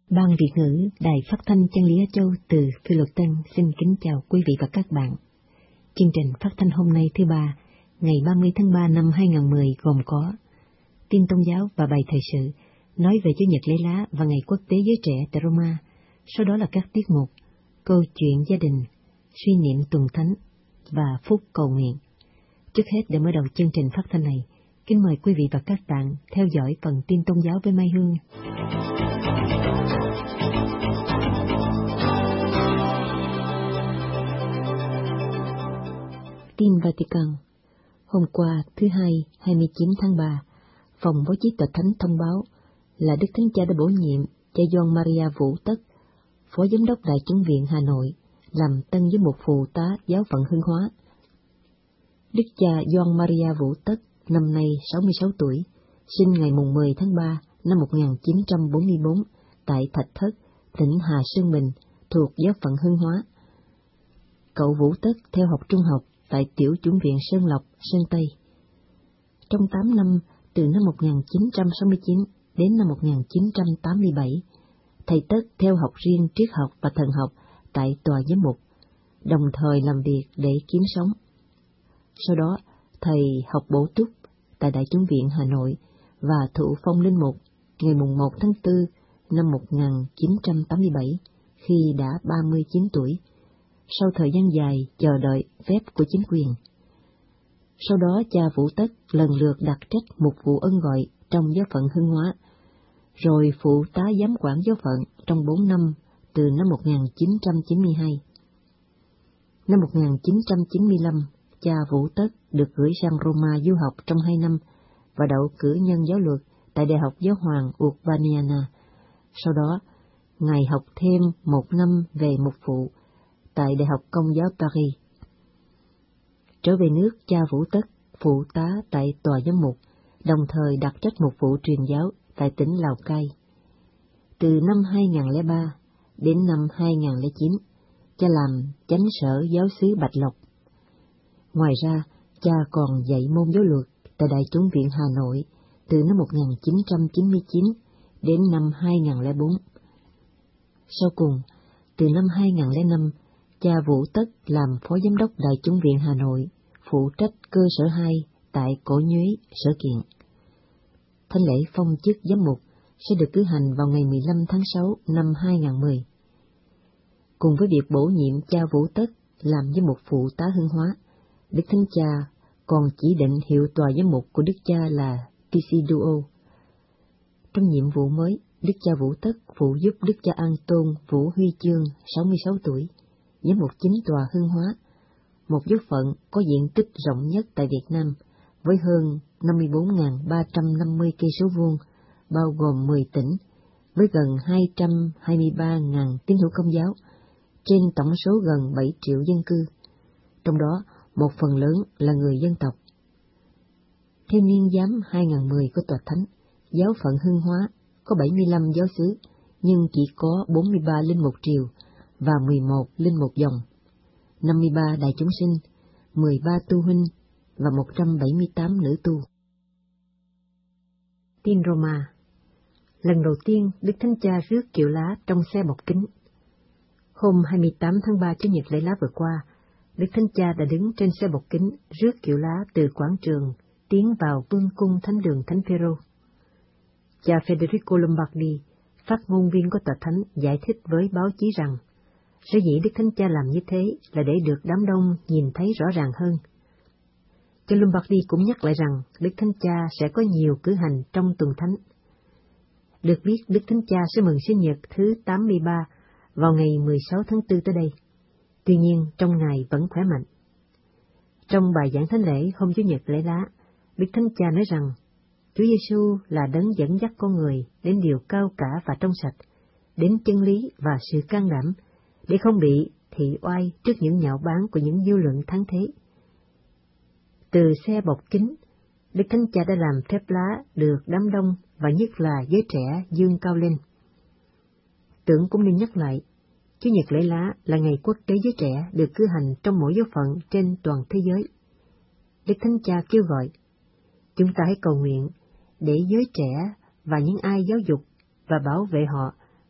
Ban Việt ngữ Đài Phát thanh Chân lý Á Châu từ Phi Luật Tân xin kính chào quý vị và các bạn. Chương trình phát thanh hôm nay thứ Ba, ngày 30 tháng 3 năm 2010 gồm có tin tôn giáo và bài thời sự, nói về Chủ nhật lễ lá và ngày quốc tế giới trẻ tại Roma. Sau đó là các tiết mục, câu chuyện gia đình, suy niệm tuần thánh và phút cầu nguyện. Trước hết, để mở đầu chương trình phát thanh này, kính mời quý vị và các bạn theo dõi phần tin tôn giáo với Mai Hương. Tin Vatican. Hôm qua, thứ Hai, 29 tháng 3, Phòng Báo chí Tòa Thánh thông báo là Đức Thánh Cha đã bổ nhiệm cha Gioan Maria Vũ Tất, Phó Giám đốc Đại Chánh viện Hà Nội, làm tân giám mục phụ tá giáo phận Hưng Hóa. Đức cha Gioan Maria Vũ Tất, năm nay 66 tuổi, sinh ngày 10 tháng 3 năm 1944 tại Thạch Thất, tỉnh Hà Sơn Bình, thuộc giáo phận Hưng Hóa. Cậu Vũ Tất theo học trung học tại Tiểu Chủng viện Sơn Lộc, Sơn Tây. Trong 8 năm, từ năm 1969 đến năm 1987, thầy Tất theo học riêng triết học và thần học tại tòa giám mục, đồng thời làm việc để kiếm sống. Sau đó, thầy học bổ túc tại Đại Chủng viện Hà Nội và thụ phong linh mục ngày 1 tháng 4 năm 1987 khi đã 39 tuổi, sau thời gian dài chờ đợi phép của chính quyền. Sau đó cha Vũ Tất lần lượt đặt trách mục vụ ân gọi trong giáo phận Hưng Hóa, rồi phụ tá giám quản giáo phận trong 4 năm từ năm 1992. Năm 1995, cha Vũ Tất được gửi sang Roma du học trong 2 năm và đậu cử nhân giáo luật tại Đại học Giáo hoàng Urbaniana. Sau đó, Ngài học thêm 1 năm về mục vụ tại Đại học Công giáo Paris. Trở về nước, cha Vũ Tất phụ tá tại tòa giám mục, đồng thời đặt trách mục vụ truyền giáo tại tỉnh Lào Cai. Từ năm 2003 đến năm 2009, cha làm chánh sở giáo xứ Bạch Lộc. Ngoài ra, cha còn dạy môn giáo luật tại Đại Chủng viện Hà Nội từ năm 1999 đến năm 2004. Sau cùng, từ năm 2005, cha Vũ Tất làm Phó Giám đốc Đại Chủng viện Hà Nội, phụ trách cơ sở 2 tại Cổ Nhuế, Sở Kiện. Thánh lễ phong chức giám mục sẽ được cử hành vào ngày 15 tháng 6 năm 2010. Cùng với việc bổ nhiệm cha Vũ Tất làm giám mục phụ tá Hưng Hóa, Đức Thánh Cha còn chỉ định hiệu tòa giám mục của Đức Cha là Tisiduo. Trong nhiệm vụ mới, Đức cha Vũ Tất phụ giúp Đức cha An Tôn Vũ Huy Chương, 66 tuổi, giám mục chính tòa Hưng Hóa, một giáo phận có diện tích rộng nhất tại Việt Nam, với hơn 54.350 cây số vuông, bao gồm 10 tỉnh, với gần 223.000 tín hữu Công giáo, trên tổng số gần 7 triệu dân cư, trong đó một phần lớn là người dân tộc. Theo niên giám 2010 của Tòa Thánh, giáo phận Hưng Hóa có 75 giáo xứ, nhưng chỉ có 43 linh mục triều và 11 linh mục dòng, 53 đại chúng sinh, 13 tu huynh và 178 nữ tu. Tin Roma. Lần đầu tiên, Đức Thánh Cha rước kiệu lá trong xe bọc kính. Hôm 28 tháng 3 Chủ nhật lễ lá vừa qua, Đức Thánh Cha đã đứng trên xe bọc kính rước kiệu lá từ quảng trường tiến vào vương cung thánh đường Thánh Phêrô. Cha Federico Lombardi, phát ngôn viên của Tòa Thánh, giải thích với báo chí rằng sở dĩ Đức Thánh Cha làm như thế là để được đám đông nhìn thấy rõ ràng hơn. Cha Lombardi cũng nhắc lại rằng Đức Thánh Cha sẽ có nhiều cử hành trong tuần thánh. Được biết, Đức Thánh Cha sẽ mừng sinh nhật thứ 83 vào ngày 16 tháng 4 tới đây. Tuy nhiên, trong ngày vẫn khỏe mạnh. Trong bài giảng thánh lễ hôm Chủ nhật lễ lá, Đức Thánh Cha nói rằng Chúa Giêsu là đấng dẫn dắt con người đến điều cao cả và trong sạch, đến chân lý và sự can đảm, để không bị thị oai trước những nhạo báng của những dư luận thắng thế. Từ xe bọc kính, Đức Thánh Cha đã làm phép lá được đám đông và nhất là giới trẻ dương cao lên. Tưởng cũng nên nhắc lại, Chủ nhật lễ lá là ngày quốc tế giới trẻ được cử hành trong mỗi giáo phận trên toàn thế giới. Đức Thánh Cha kêu gọi, chúng ta hãy cầu nguyện để giới trẻ và những ai giáo dục và bảo vệ họ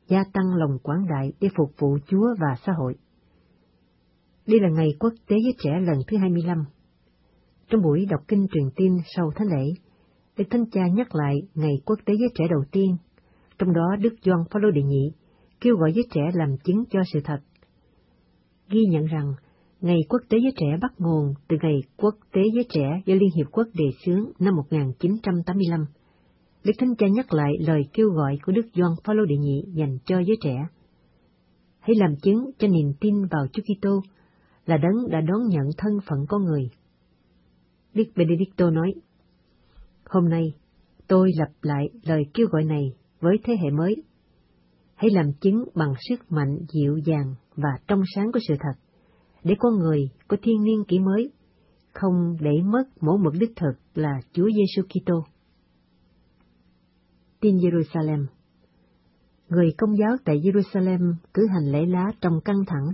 gia tăng lòng quảng đại để phục vụ Chúa và xã hội. Đây là ngày quốc tế giới trẻ lần thứ 25. Trong buổi đọc kinh truyền tin sau thánh lễ, Đức Thánh Cha nhắc lại ngày quốc tế giới trẻ đầu tiên, trong đó Đức Gioan Phaolô đệ nhị kêu gọi giới trẻ làm chứng cho sự thật. Ghi nhận rằng, ngày quốc tế giới trẻ bắt nguồn từ ngày quốc tế giới trẻ do Liên Hiệp Quốc đề xướng năm 1985. Đức Thánh Cha nhắc lại lời kêu gọi của Đức Gioan Phaolô đệ nhị dành cho giới trẻ. Hãy làm chứng cho niềm tin vào Chúa Kitô là Đấng đã đón nhận thân phận con người. Đức Benedicto nói, hôm nay tôi lặp lại lời kêu gọi này với thế hệ mới. Hãy làm chứng bằng sức mạnh dịu dàng và trong sáng của sự thật, để con người có thiên niên kỷ mới, không để mất mẫu mực đích thực là Chúa Giêsu Kitô. Tin Jerusalem. Người Công giáo tại Jerusalem cử hành lễ lá trong căng thẳng.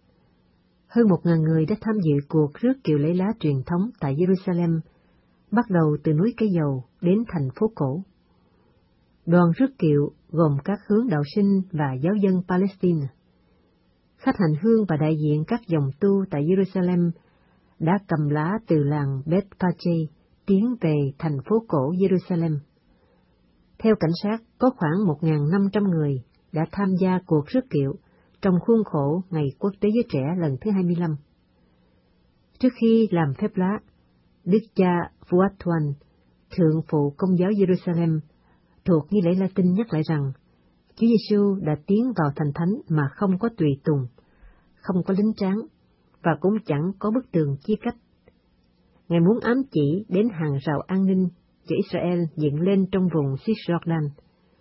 Hơn 1.000 người đã tham dự cuộc rước kiệu lễ lá truyền thống tại Jerusalem, bắt đầu từ núi Cây Dầu đến thành phố cổ. Đoàn rước kiệu gồm các hướng đạo sinh và giáo dân Palestine. Khách hành hương và đại diện các dòng tu tại Jerusalem đã cầm lá từ làng Bethpage tiến về thành phố cổ Jerusalem. Theo cảnh sát, có khoảng 1.500 người đã tham gia cuộc rước kiệu trong khuôn khổ Ngày Quốc tế Giới Trẻ lần thứ 25. Trước khi làm phép lá, Đức cha Fuad, thượng phụ Công giáo Jerusalem, thuộc nghi lễ Latin nhắc lại rằng Chúa Giêsu đã tiến vào thành thánh mà không có tùy tùng, không có lính tráng, và cũng chẳng có bức tường chia cách. Ngài muốn ám chỉ đến hàng rào an ninh cho Israel dựng lên trong vùng Cisjordan.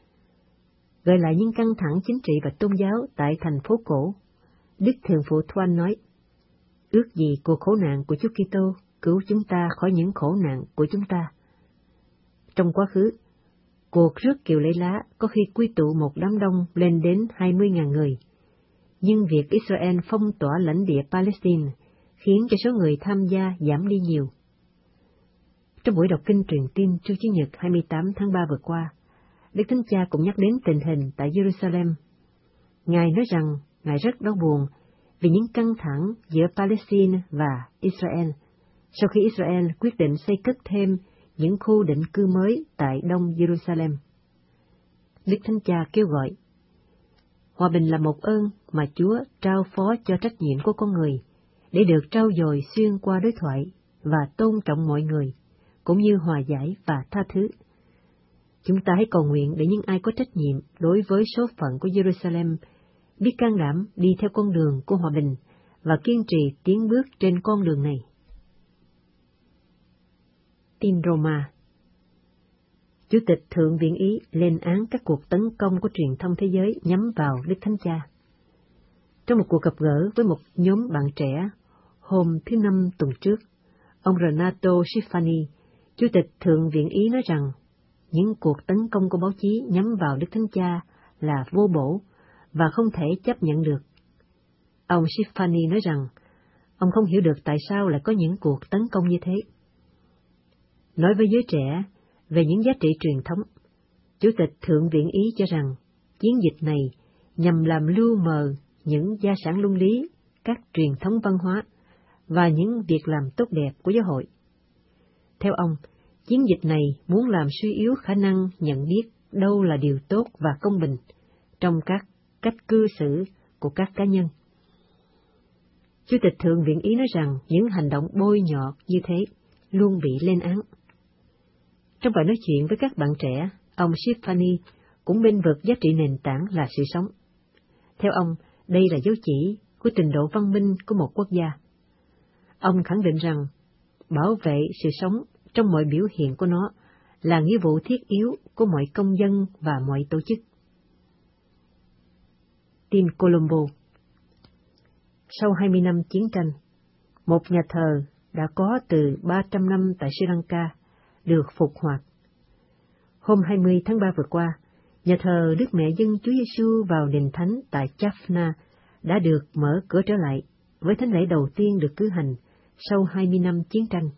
Gợi lại những căng thẳng chính trị và tôn giáo tại thành phố cổ, Đức Thượng phụ Thoan nói, ước gì cuộc khổ nạn của Chúa Kitô cứu chúng ta khỏi những khổ nạn của chúng ta. Trong quá khứ, cuộc rước kiệu lễ lá có khi quy tụ một đám đông lên đến 20.000 người, nhưng việc Israel phong tỏa lãnh địa Palestine khiến cho số người tham gia giảm đi nhiều. Trong buổi đọc kinh truyền tin Chủ nhật 28 tháng 3 vừa qua, Đức Thánh Cha cũng nhắc đến tình hình tại Jerusalem. Ngài nói rằng Ngài rất đau buồn vì những căng thẳng giữa Palestine và Israel, sau khi Israel quyết định xây cất thêm những khu định cư mới tại Đông Jerusalem. Đức Thánh Cha kêu gọi, hòa bình là một ơn mà Chúa trao phó cho trách nhiệm của con người, để được trau dồi xuyên qua đối thoại và tôn trọng mọi người, cũng như hòa giải và tha thứ. Chúng ta hãy cầu nguyện để những ai có trách nhiệm đối với số phận của Jerusalem biết can đảm đi theo con đường của hòa bình và kiên trì tiến bước trên con đường này. Tin Roma. Chủ tịch Thượng viện Ý lên án các cuộc tấn công của truyền thông thế giới nhắm vào Đức Thánh Cha. Trong một cuộc gặp gỡ với một nhóm bạn trẻ hôm thứ Năm tuần trước, ông Renato Schifani, Chủ tịch Thượng viện Ý nói rằng những cuộc tấn công của báo chí nhắm vào Đức Thánh Cha là vô bổ và không thể chấp nhận được. Ông Schifani nói rằng ông không hiểu được tại sao lại có những cuộc tấn công như thế. Nói với giới trẻ về những giá trị truyền thống, Chủ tịch Thượng viện Ý cho rằng chiến dịch này nhằm làm lu mờ những gia sản luân lý, các truyền thống văn hóa và những việc làm tốt đẹp của giáo hội. Theo ông, chiến dịch này muốn làm suy yếu khả năng nhận biết đâu là điều tốt và công bình trong các cách cư xử của các cá nhân. Chủ tịch Thượng viện Ý nói rằng những hành động bôi nhọ như thế luôn bị lên án. Trong bài nói chuyện với các bạn trẻ, ông Schifani cũng bênh vực giá trị nền tảng là sự sống. Theo ông, đây là dấu chỉ của trình độ văn minh của một quốc gia. Ông khẳng định rằng bảo vệ sự sống trong mọi biểu hiện của nó là nghĩa vụ thiết yếu của mọi công dân và mọi tổ chức. Tin Colombo. Sau 20 năm chiến tranh, một nhà thờ đã có từ 300 năm tại Sri Lanka được phục hoạt. Hôm 20 tháng 3 vừa qua, nhà thờ Đức Mẹ Dân Chúa Giêsu vào đền thánh tại Jaffna đã được mở cửa trở lại, với thánh lễ đầu tiên được cử hành sau 20 năm chiến tranh.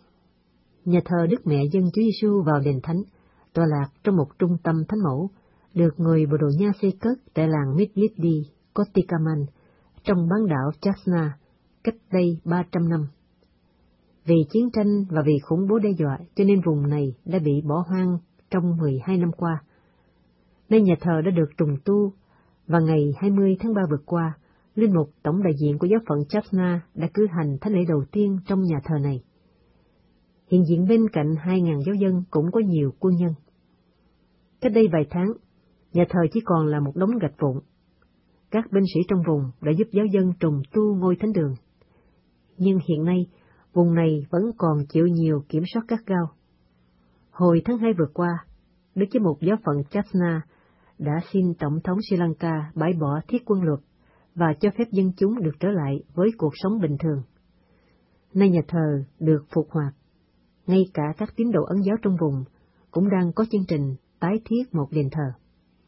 Nhà thờ Đức Mẹ Dân Chúa Giêsu vào đền thánh tọa lạc trong một trung tâm thánh mẫu, được người bộ đội Nha xây cất tại làng Midlidi, Kotikaman, trong bán đảo Chasna, cách đây 300 năm. Vì chiến tranh và vì khủng bố đe dọa cho nên vùng này đã bị bỏ hoang trong 12 năm qua. Nay nhà thờ đã được trùng tu, và ngày 20 tháng 3 vừa qua, linh mục tổng đại diện của giáo phận Chasna đã cử hành thánh lễ đầu tiên trong nhà thờ này. Hiện diện bên cạnh 2.000 giáo dân cũng có nhiều quân nhân. Cách đây vài tháng, nhà thờ chỉ còn là một đống gạch vụn. Các binh sĩ trong vùng đã giúp giáo dân trùng tu ngôi thánh đường. Nhưng hiện nay, vùng này vẫn còn chịu nhiều kiểm soát gắt gao. Hồi tháng 2 vừa qua, Đức Giám mục giáo phận Chasna đã xin Tổng thống Sri Lanka bãi bỏ thiết quân luật và cho phép dân chúng được trở lại với cuộc sống bình thường. Nay nhà thờ được phục hoạt. Ngay cả các tín đồ Ấn giáo trong vùng cũng đang có chương trình tái thiết một đền thờ.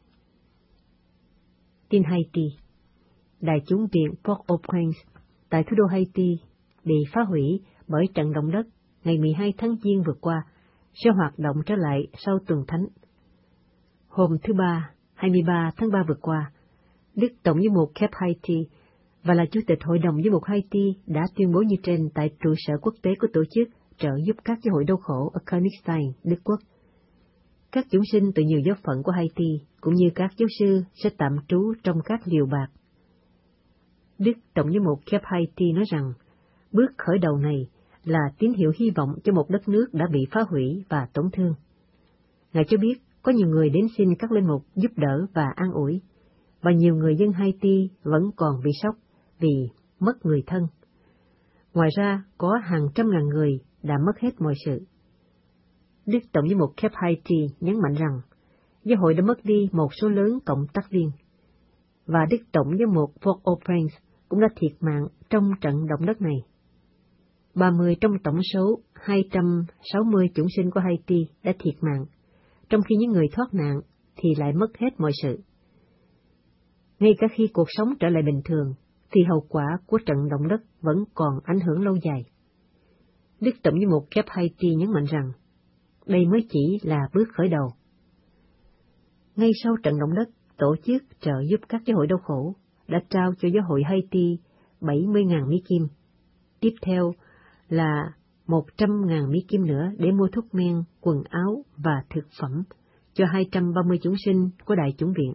Tin Haiti. Đài chúng viện Port-au-Prince tại thủ đô Haiti bị phá hủy bởi trận động đất ngày 12 tháng Giêng vừa qua sẽ hoạt động trở lại sau tuần thánh. Hôm thứ Ba, 23 tháng 3 vừa qua, Đức Tổng giám mục Cape Haiti và là Chủ tịch Hội đồng giám mục Haiti đã tuyên bố như trên tại trụ sở quốc tế của tổ chức trợ giúp các giáo hội đau khổ ở Königstein, Đức Quốc. Các chúng sinh từ nhiều giáo phận của Haiti cũng như các giáo sư sẽ tạm trú trong các liều bạc. Đức Tổng giám mục Cape Haiti nói rằng bước khởi đầu này là tín hiệu hy vọng cho một đất nước đã bị phá hủy và tổn thương. Ngài cho biết có nhiều người đến xin các linh mục giúp đỡ và an ủi, và nhiều người dân Haiti vẫn còn bị sốc vì mất người thân. Ngoài ra, có hàng trăm ngàn người đã mất hết mọi sự. Đức Tổng giám mục Cape Haiti nhấn mạnh rằng giáo hội đã mất đi một số lớn cộng tác viên, và Đức Tổng giám mục Port-au-Prince cũng đã thiệt mạng trong trận động đất này. 30 trong tổng số 260 chủng sinh của Haiti đã thiệt mạng, trong khi những người thoát nạn thì lại mất hết mọi sự. Ngay cả khi cuộc sống trở lại bình thường, thì hậu quả của trận động đất vẫn còn ảnh hưởng lâu dài. Đức Tổng giám mục Cape Haiti nhấn mạnh rằng đây mới chỉ là bước khởi đầu. Ngay sau trận động đất, tổ chức trợ giúp các giáo hội đau khổ đã trao cho giáo hội Haiti 70.000 Mỹ Kim. Tiếp theo là 100.000 Mỹ Kim nữa để mua thuốc men, quần áo và thực phẩm cho 230 chúng sinh của Đại chủng viện.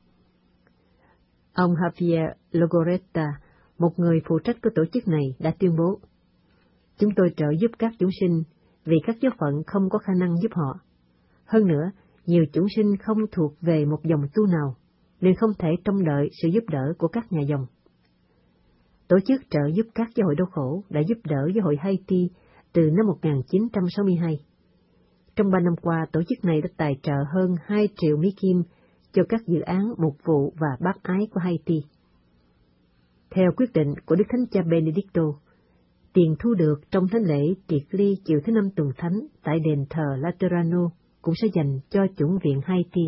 Ông Javier Logoreta, một người phụ trách của tổ chức này, đã tuyên bố: "Chúng tôi trợ giúp các chúng sinh vì các giáo phận không có khả năng giúp họ. Hơn nữa, nhiều chúng sinh không thuộc về một dòng tu nào, nên không thể trông đợi sự giúp đỡ của các nhà dòng." Tổ chức trợ giúp các giáo hội đau khổ đã giúp đỡ giáo hội Haiti từ năm 1962. Trong 3 năm qua, tổ chức này đã tài trợ hơn 2 triệu Mỹ Kim cho các dự án mục vụ và bác ái của Haiti. Theo quyết định của Đức Thánh Cha Benedicto, tiền thu được trong thánh lễ triệt ly chiều thứ Năm tuần thánh tại đền thờ Laterano cũng sẽ dành cho chủng viện Haiti.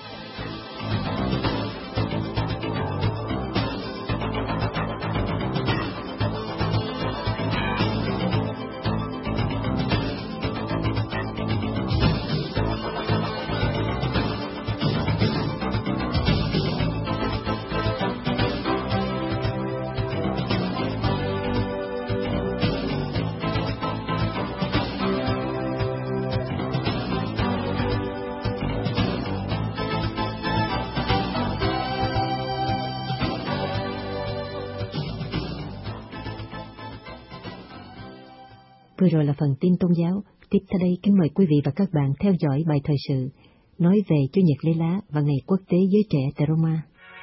Vừa rồi là phần tin tôn giáo. Tiếp theo đây, kính mời quý vị và các bạn theo dõi bài thời sự nói về Chủ nhật Lễ Lá và Ngày Quốc tế Giới Trẻ tại Roma.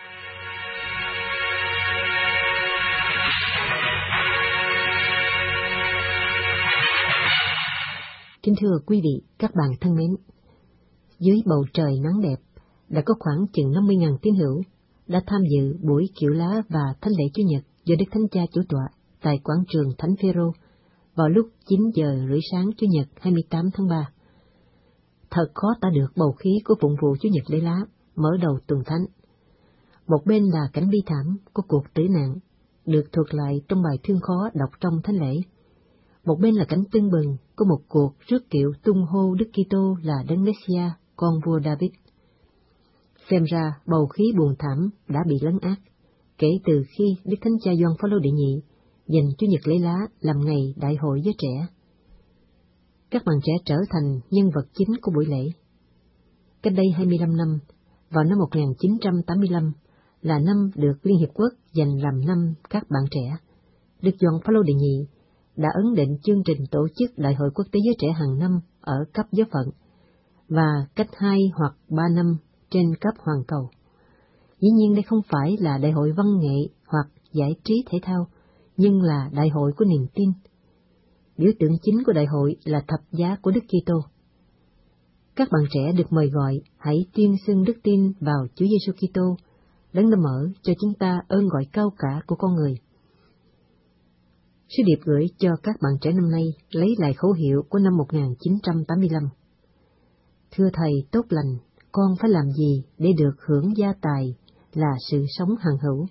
Kính thưa quý vị, các bạn thân mến, dưới bầu trời nắng đẹp, đã có khoảng chừng 50.000 tín hữu đã tham dự buổi kiệu lá và thánh lễ Chủ nhật do Đức Thánh Cha chủ tọa tại quảng trường Thánh Phêrô vào lúc 9 giờ rưỡi sáng Chủ nhật 28 tháng 3. Thật khó tả được bầu khí của phụng vụ Chủ nhật Lễ Lá mở đầu tuần thánh. Một bên là cảnh bi thảm của cuộc tử nạn, được thuật lại trong bài thương khó đọc trong thánh lễ. Một bên là cảnh tưng bừng của một cuộc rước kiệu tung hô Đức Kitô là Đấng Messia, con vua David. Xem ra bầu khí buồn thảm đã bị lấn át, kể từ khi Đức Thánh Cha Gioan Phaolô đệ nhị dành Chủ nhật lễ lá làm ngày đại hội giới trẻ. Các bạn trẻ trở thành nhân vật chính của buổi lễ. Cách đây 25 năm, vào năm 1985, là năm được Liên Hiệp Quốc dành làm năm các bạn trẻ, Đức Gioan Phaolô đệ nhị đã ấn định chương trình tổ chức Đại hội Quốc tế Giới Trẻ hàng năm ở cấp giáo phận, và cách 2 hoặc 3 năm trên cấp hoàn cầu. Dĩ nhiên đây không phải là đại hội văn nghệ hoặc giải trí thể thao, nhưng là đại hội của niềm tin. Biểu tượng chính của đại hội là thập giá của Đức Kitô. Các bạn trẻ được mời gọi hãy tuyên xưng đức tin vào Chúa Giêsu Kitô, Đấng đã mở cho chúng ta ơn gọi cao cả của con người. Sứ điệp gửi cho các bạn trẻ năm nay lấy lại khẩu hiệu của năm 1985. Thưa Thầy tốt lành, con phải làm gì để được hưởng gia tài là sự sống hằng hữu?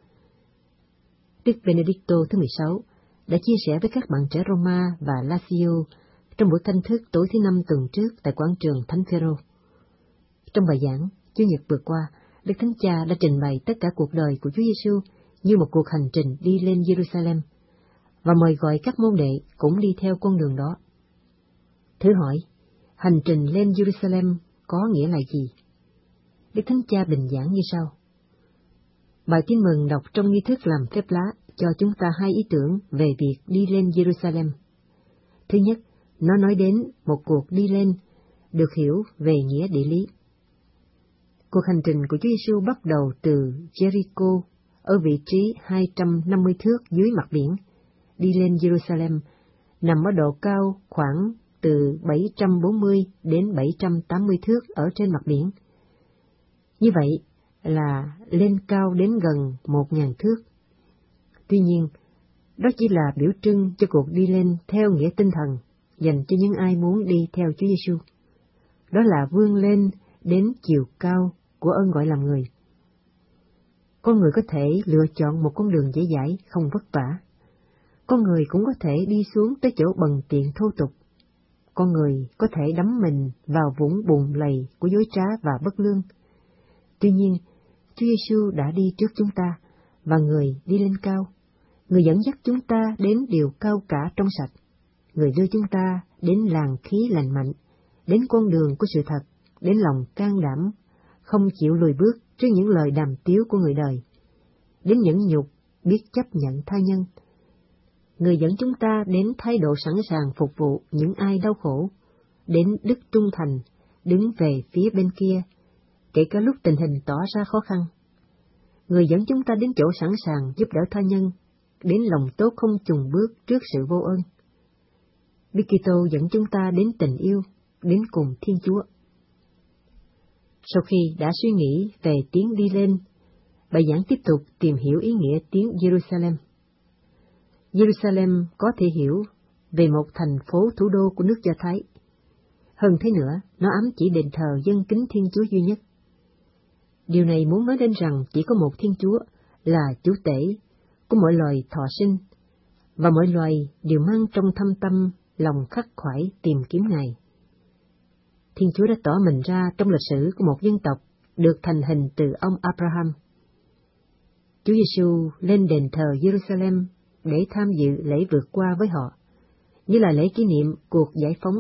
Đức Benedicto thứ 16 đã chia sẻ với các bạn trẻ Roma và Lazio trong buổi canh thức tối thứ 5 tuần trước tại quảng trường Thánh Phêrô. Trong bài giảng Chủ nhật vừa qua, Đức Thánh Cha đã trình bày tất cả cuộc đời của Chúa Giêsu như một cuộc hành trình đi lên Jerusalem, và mời gọi các môn đệ cũng đi theo con đường đó. Thử hỏi, hành trình lên Jerusalem có nghĩa là gì? Đức Thánh Cha bình giảng như sau. Bài tin mừng đọc trong nghi thức làm phép lá cho chúng ta hai ý tưởng về việc đi lên Jerusalem. Thứ nhất, nó nói đến một cuộc đi lên, được hiểu về nghĩa địa lý. Cuộc hành trình của Chúa Giêsu bắt đầu từ Jericho, ở vị trí 250 thước dưới mặt biển, đi lên Jerusalem, nằm ở độ cao khoảng từ 740 đến 780 thước ở trên mặt biển. Như vậy là lên cao đến gần 1.000 thước. Tuy nhiên, đó chỉ là biểu trưng cho cuộc đi lên theo nghĩa tinh thần, dành cho những ai muốn đi theo Chúa Giêsu. Đó là vươn lên đến chiều cao của ơn gọi làm người. Con người có thể lựa chọn một con đường dễ dãi, không vất vả. Con người cũng có thể đi xuống tới chỗ bần tiện thô tục. Con người có thể đắm mình vào vũng bùn lầy của dối trá và bất lương. Tuy nhiên, Chúa Giêsu đã đi trước chúng ta, và Người đi lên cao. Người dẫn dắt chúng ta đến điều cao cả trong sạch. Người đưa chúng ta đến làn khí lành mạnh, đến con đường của sự thật, đến lòng can đảm, không chịu lùi bước trước những lời đàm tiếu của người đời, đến nhẫn nhục, biết chấp nhận tha nhân. Người dẫn chúng ta đến thái độ sẵn sàng phục vụ những ai đau khổ, đến đức trung thành, đứng về phía bên kia, kể cả lúc tình hình tỏ ra khó khăn. Người dẫn chúng ta đến chỗ sẵn sàng giúp đỡ tha nhân, đến lòng tốt không chùn bước trước sự vô ơn. Đức Kitô dẫn chúng ta đến tình yêu, đến cùng Thiên Chúa. Sau khi đã suy nghĩ về tiếng đi lên, bài giảng tiếp tục tìm hiểu ý nghĩa tiếng Jerusalem. Jerusalem có thể hiểu về một thành phố thủ đô của nước Do Thái. Hơn thế nữa, nó ám chỉ đền thờ dâng kính Thiên Chúa duy nhất. Điều này muốn nói đến rằng chỉ có một Thiên Chúa là chủ tể của mọi loài thọ sinh, và mọi loài đều mang trong thâm tâm lòng khắc khoải tìm kiếm Ngài. Thiên Chúa đã tỏ mình ra trong lịch sử của một dân tộc được thành hình từ ông Abraham. Chúa Giêsu lên đền thờ Jerusalem để tham dự lễ vượt qua với họ, như là lễ kỷ niệm cuộc giải phóng.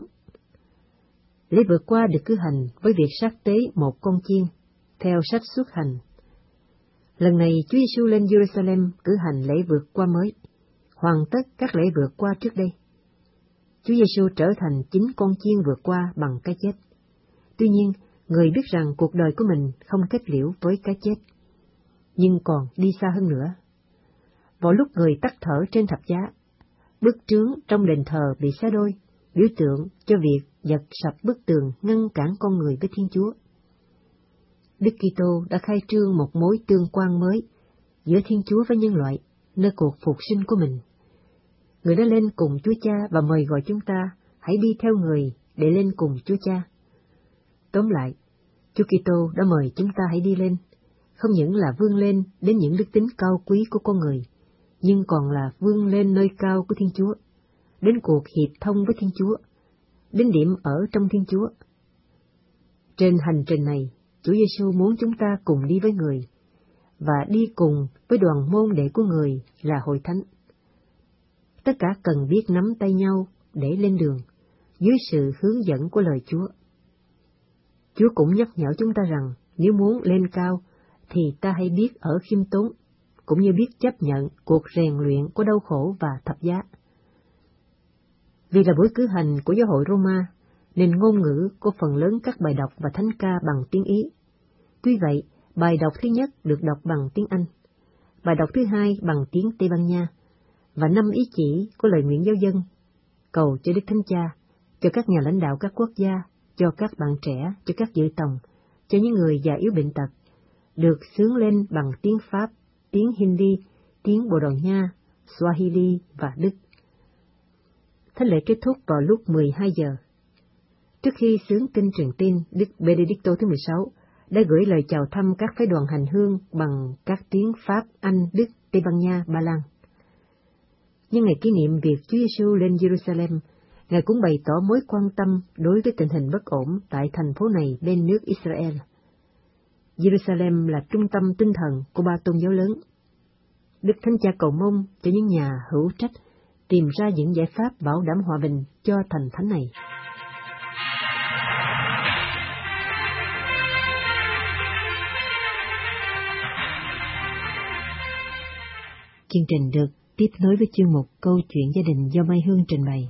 Lễ vượt qua được cử hành với việc sát tế một con chiên, theo sách Xuất Hành. Lần này Chúa Giêsu lên Jerusalem cử hành lễ vượt qua mới, hoàn tất các lễ vượt qua trước đây. Chúa Giêsu trở thành chính con chiên vượt qua bằng cái chết. Tuy nhiên, người biết rằng cuộc đời của mình không kết liễu với cái chết, nhưng còn đi xa hơn nữa. Vào lúc người tắt thở trên thập giá, bức trướng trong đền thờ bị xé đôi, biểu tượng cho việc giật sập bức tường ngăn cản con người với Thiên Chúa. Đức Kitô đã khai trương một mối tương quan mới giữa Thiên Chúa với nhân loại, nơi cuộc phục sinh của mình. Người đã lên cùng Chúa Cha và mời gọi chúng ta hãy đi theo Người để lên cùng Chúa Cha. Tóm lại, Chúa Kitô đã mời chúng ta hãy đi lên, không những là vươn lên đến những đức tính cao quý của con người, nhưng còn là vươn lên nơi cao của Thiên Chúa, đến cuộc hiệp thông với Thiên Chúa, đến điểm ở trong Thiên Chúa. Trên hành trình này, Chúa Giêsu muốn chúng ta cùng đi với người, và đi cùng với đoàn môn đệ của người là hội thánh. Tất cả cần biết nắm tay nhau để lên đường, dưới sự hướng dẫn của lời Chúa. Chúa cũng nhắc nhở chúng ta rằng, nếu muốn lên cao, thì ta hãy biết ở khiêm tốn, cũng như biết chấp nhận cuộc rèn luyện của đau khổ và thập giá. Vì là buổi cử hành của giáo hội Roma, nên ngôn ngữ của phần lớn các bài đọc và thánh ca bằng tiếng Ý. Tuy vậy, bài đọc thứ nhất được đọc bằng tiếng Anh, bài đọc thứ hai bằng tiếng Tây Ban Nha, và 5 ý chỉ của lời nguyện giáo dân, cầu cho Đức Thánh Cha, cho các nhà lãnh đạo các quốc gia, cho các bạn trẻ, cho các vợ chồng, cho những người già yếu bệnh tật, được xướng lên bằng tiếng Pháp, tiếng Hindi, tiếng Bồ Đào Nha, Swahili và Đức. Thánh lễ kết thúc vào lúc 12 giờ. Trước khi xướng kinh truyền tin, Đức Benedicto thứ 16 đã gửi lời chào thăm các phái đoàn hành hương bằng các tiếng Pháp, Anh, Đức, Tây Ban Nha, Ba Lan. Nhân ngày kỷ niệm việc Chúa Giêsu lên Jerusalem, Ngài cũng bày tỏ mối quan tâm đối với tình hình bất ổn tại thành phố này bên nước Israel. Jerusalem là trung tâm tinh thần của 3 tôn giáo lớn. Đức Thánh Cha cầu mong cho những nhà hữu trách tìm ra những giải pháp bảo đảm hòa bình cho thành thánh này. Chương trình được tiếp nối với chuyên mục Câu chuyện gia đình do Mai Hương trình bày.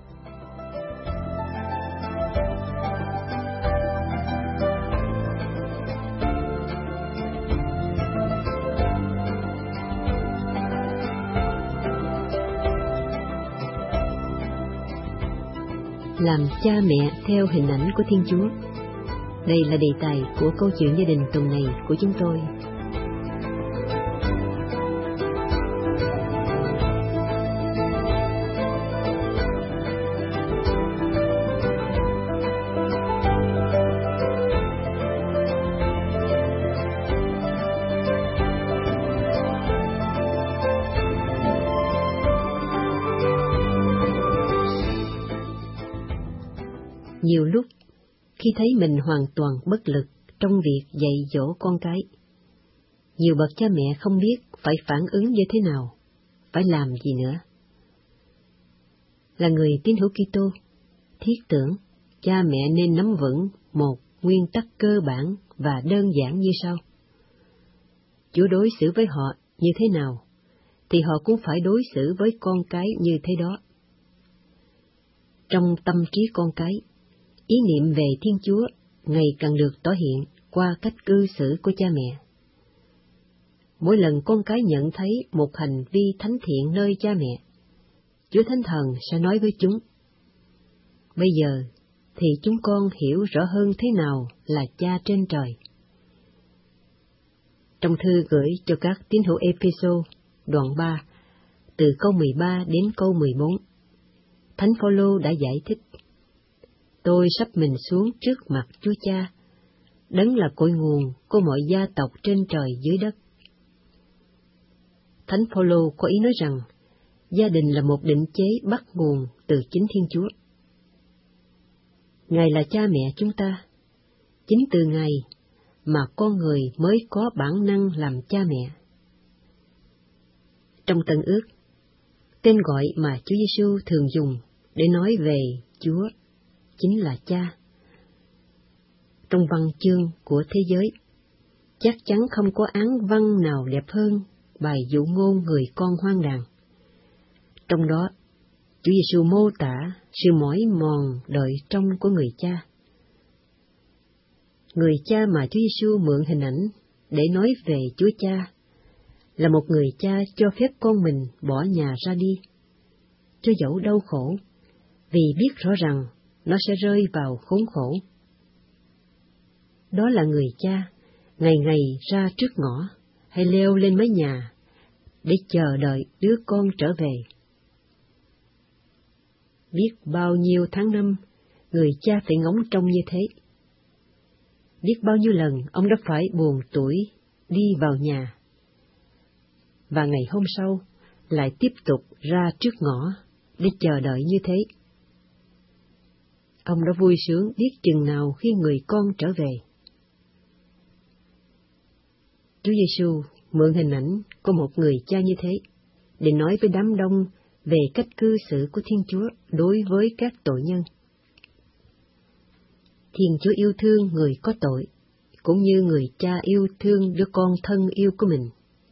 Làm cha mẹ theo hình ảnh của Thiên Chúa. Đây là đề tài của câu chuyện gia đình tuần này của chúng tôi. Nhiều lúc, khi thấy mình hoàn toàn bất lực trong việc dạy dỗ con cái, nhiều bậc cha mẹ không biết phải phản ứng như thế nào, phải làm gì nữa. Là người tín hữu Kitô, thiết tưởng cha mẹ nên nắm vững một nguyên tắc cơ bản và đơn giản như sau. Chúa đối xử với họ như thế nào, thì họ cũng phải đối xử với con cái như thế đó. Trong tâm trí con cái, ý niệm về Thiên Chúa ngày càng được tỏ hiện qua cách cư xử của cha mẹ. Mỗi lần con cái nhận thấy một hành vi thánh thiện nơi cha mẹ, Chúa Thánh Thần sẽ nói với chúng: bây giờ thì chúng con hiểu rõ hơn thế nào là Cha trên trời. Trong thư gửi cho các tín hữu Ê-phê-sô, đoạn 3, từ câu 13 đến câu 14, Thánh Phaolô đã giải thích: tôi sắp mình xuống trước mặt Chúa Cha, đấng là cội nguồn của mọi gia tộc trên trời dưới đất. Thánh Phaolô có ý nói rằng, gia đình là một định chế bắt nguồn từ chính Thiên Chúa. Ngài là cha mẹ chúng ta. Chính từ Ngài mà con người mới có bản năng làm cha mẹ. Trong Tân Ước, tên gọi mà Chúa Giêsu thường dùng để nói về Chúa chính là Cha. Trong văn chương của thế giới, chắc chắn không có án văn nào đẹp hơn bài dụ ngôn người con hoang đàn. Trong đó, Chúa Giêsu mô tả sự mỏi mòn đợi trông của người cha. Người cha mà Chúa Giêsu mượn hình ảnh để nói về Chúa Cha là một người cha cho phép con mình bỏ nhà ra đi, cho dẫu đau khổ, vì biết rõ rằng nó sẽ rơi vào khốn khổ. Đó là người cha ngày ngày ra trước ngõ hay leo lên mái nhà để chờ đợi đứa con trở về. Biết bao nhiêu tháng năm người cha phải ngóng trông như thế. Biết bao nhiêu lần ông đã phải buồn tủi đi vào nhà, và ngày hôm sau lại tiếp tục ra trước ngõ để chờ đợi như thế. Ông đã vui sướng biết chừng nào khi người con trở về. Chúa Giêsu mượn hình ảnh của một người cha như thế để nói với đám đông về cách cư xử của Thiên Chúa đối với các tội nhân. Thiên Chúa yêu thương người có tội, cũng như người cha yêu thương đứa con thân yêu của mình.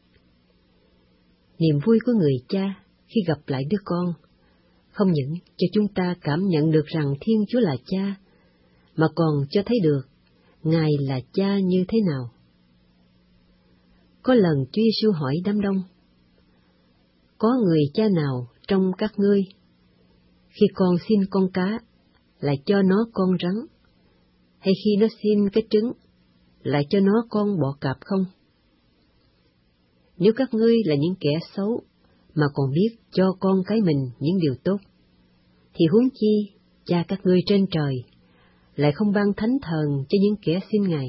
Niềm vui của người cha khi gặp lại đứa con không những cho chúng ta cảm nhận được rằng Thiên Chúa là cha, mà còn cho thấy được Ngài là cha như thế nào. Có lần Chúa Giêsu hỏi đám đông: có người cha nào trong các ngươi, khi con xin con cá, lại cho nó con rắn, hay khi nó xin cái trứng, lại cho nó con bọ cạp không? Nếu các ngươi là những kẻ xấu, mà còn biết cho con cái mình những điều tốt, thì huống chi cha các ngươi trên trời lại không ban thánh thần cho những kẻ xin Ngài.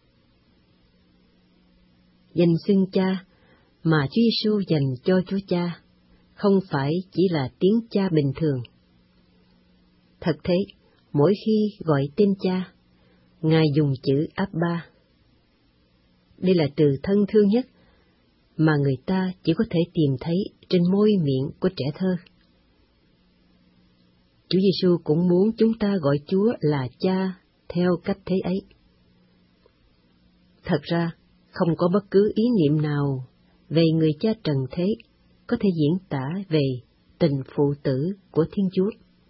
Danh xưng cha mà Chúa Giêsu dành cho Chúa Cha không phải chỉ là tiếng cha bình thường. Thật thế, mỗi khi gọi tên cha, Ngài dùng chữ Abba. Đây là từ thân thương nhất mà người ta chỉ có thể tìm thấy trên môi miệng của trẻ thơ. Chúa Giêsu cũng muốn chúng ta gọi Chúa là cha theo cách thế ấy. Thật ra, không có bất cứ ý niệm nào về người cha trần thế có thể diễn tả về tình phụ tử của Thiên Chúa.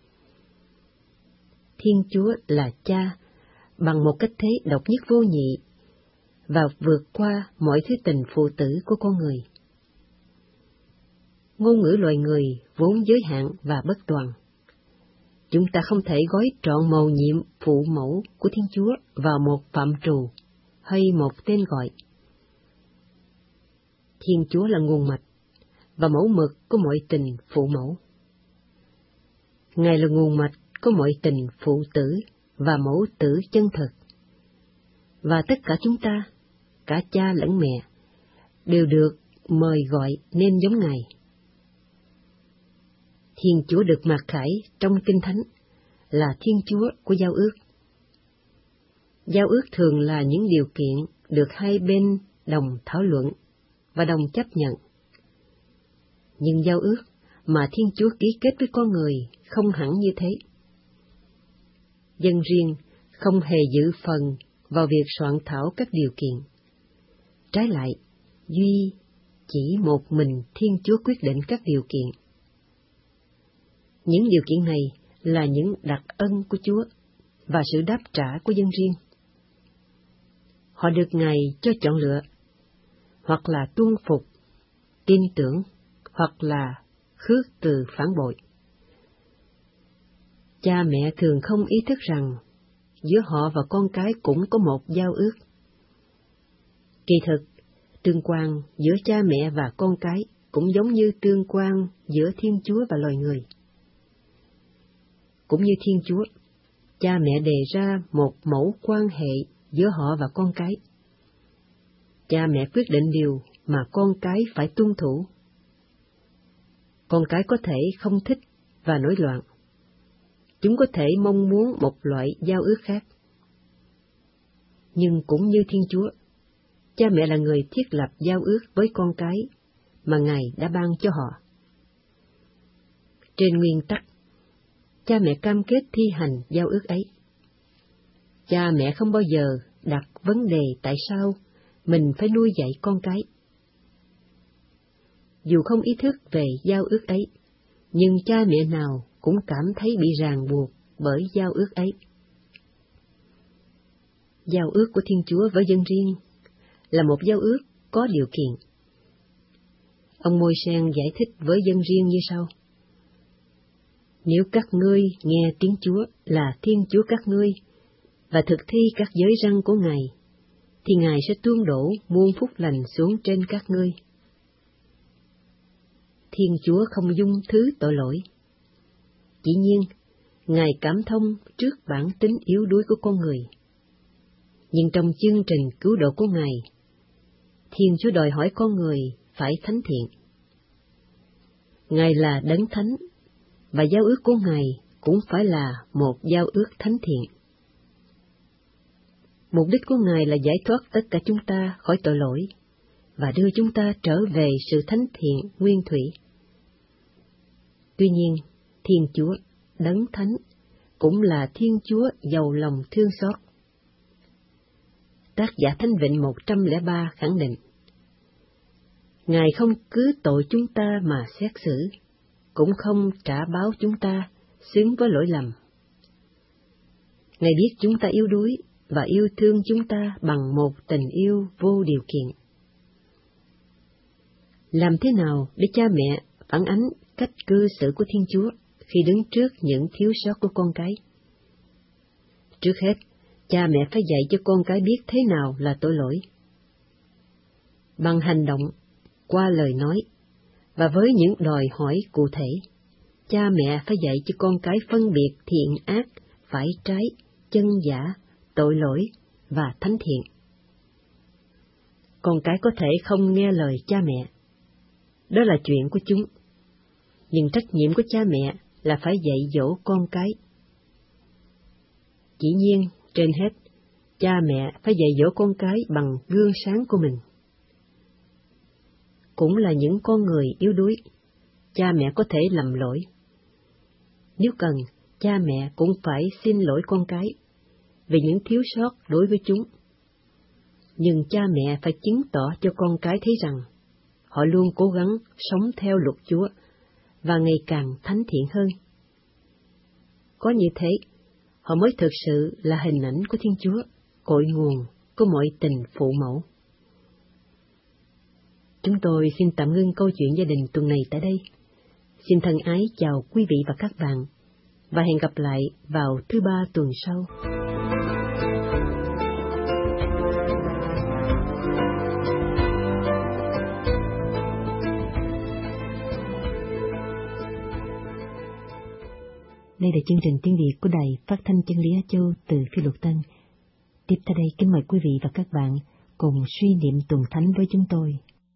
Thiên Chúa là cha bằng một cách thế độc nhất vô nhị và vượt qua mọi thứ tình phụ tử của con người. Ngôn ngữ loài người vốn giới hạn và bất toàn. Chúng ta không thể gói trọn mầu nhiệm phụ mẫu của Thiên Chúa vào một phạm trù hay một tên gọi. Thiên Chúa là nguồn mạch và mẫu mực của mọi tình phụ mẫu. Ngài là nguồn mạch của mọi tình phụ tử và mẫu tử chân thực. Và tất cả chúng ta, cả cha lẫn mẹ, đều được mời gọi nên giống Ngài. Thiên Chúa được mặc khải trong Kinh Thánh là Thiên Chúa của giao ước. Giao ước thường là những điều kiện được hai bên đồng thảo luận và đồng chấp nhận. Nhưng giao ước mà Thiên Chúa ký kết với con người không hẳn như thế. Dân riêng không hề giữ phần vào việc soạn thảo các điều kiện. Trái lại, duy chỉ một mình Thiên Chúa quyết định các điều kiện. Những điều kiện này là những đặc ân của Chúa và sự đáp trả của dân riêng. Họ được Ngài cho chọn lựa, hoặc là tuân phục, tin tưởng, hoặc là khước từ phản bội. Cha mẹ thường không ý thức rằng giữa họ và con cái cũng có một giao ước. Kỳ thực, tương quan giữa cha mẹ và con cái cũng giống như tương quan giữa Thiên Chúa và loài người. Cũng như Thiên Chúa, cha mẹ đề ra một mẫu quan hệ giữa họ và con cái. Cha mẹ quyết định điều mà con cái phải tuân thủ. Con cái có thể không thích và nổi loạn. Chúng có thể mong muốn một loại giao ước khác. Nhưng cũng như Thiên Chúa, cha mẹ là người thiết lập giao ước với con cái mà Ngài đã ban cho họ. Trên nguyên tắc, cha mẹ cam kết thi hành giao ước ấy. Cha mẹ không bao giờ đặt vấn đề tại sao mình phải nuôi dạy con cái. Dù không ý thức về giao ước ấy, nhưng cha mẹ nào cũng cảm thấy bị ràng buộc bởi giao ước ấy. Giao ước của Thiên Chúa với dân riêng là một giao ước có điều kiện. Ông Môi-sen giải thích với dân riêng như sau: Nếu các ngươi nghe tiếng Chúa là Thiên Chúa các ngươi và thực thi các giới răn của Ngài, thì Ngài sẽ tuôn đổ muôn phúc lành xuống trên các ngươi. Thiên Chúa không dung thứ tội lỗi. Dĩ nhiên, Ngài cảm thông trước bản tính yếu đuối của con người. Nhưng trong chương trình cứu độ của Ngài, Thiên Chúa đòi hỏi con người phải thánh thiện. Ngài là đấng thánh, và giao ước của Ngài cũng phải là một giao ước thánh thiện. Mục đích của Ngài là giải thoát tất cả chúng ta khỏi tội lỗi, và đưa chúng ta trở về sự thánh thiện nguyên thủy. Tuy nhiên, Thiên Chúa, Đấng Thánh, cũng là Thiên Chúa giàu lòng thương xót. Tác giả Thánh Vịnh 103 khẳng định, Ngài không cứ tội chúng ta mà xét xử, cũng không trả báo chúng ta xứng với lỗi lầm. Ngài biết chúng ta yếu đuối và yêu thương chúng ta bằng một tình yêu vô điều kiện. Làm thế nào để cha mẹ phản ánh cách cư xử của Thiên Chúa khi đứng trước những thiếu sót của con cái? Trước hết, cha mẹ phải dạy cho con cái biết thế nào là tội lỗi. Bằng hành động, qua lời nói, và với những đòi hỏi cụ thể, cha mẹ phải dạy cho con cái phân biệt thiện ác, phải trái, chân giả, tội lỗi và thánh thiện. Con cái có thể không nghe lời cha mẹ, đó là chuyện của chúng, nhưng trách nhiệm của cha mẹ là phải dạy dỗ con cái. Dĩ nhiên, trên hết, cha mẹ phải dạy dỗ con cái bằng gương sáng của mình. Cũng là những con người yếu đuối, cha mẹ có thể lầm lỗi. Nếu cần, cha mẹ cũng phải xin lỗi con cái vì những thiếu sót đối với chúng. Nhưng cha mẹ phải chứng tỏ cho con cái thấy rằng họ luôn cố gắng sống theo luật Chúa và ngày càng thánh thiện hơn. Có như thế, họ mới thực sự là hình ảnh của Thiên Chúa, cội nguồn của mọi tình phụ mẫu. Chúng tôi xin tạm ngưng câu chuyện gia đình tuần này tại đây. Xin thân ái chào quý vị và các bạn, và hẹn gặp lại vào thứ Ba tuần sau. Đây là chương trình tiếng Việt của Đài Phát thanh Chân lý Á Châu từ Phi Luật Tân. Tiếp theo đây, kính mời quý vị và các bạn cùng suy niệm tuần thánh với chúng tôi.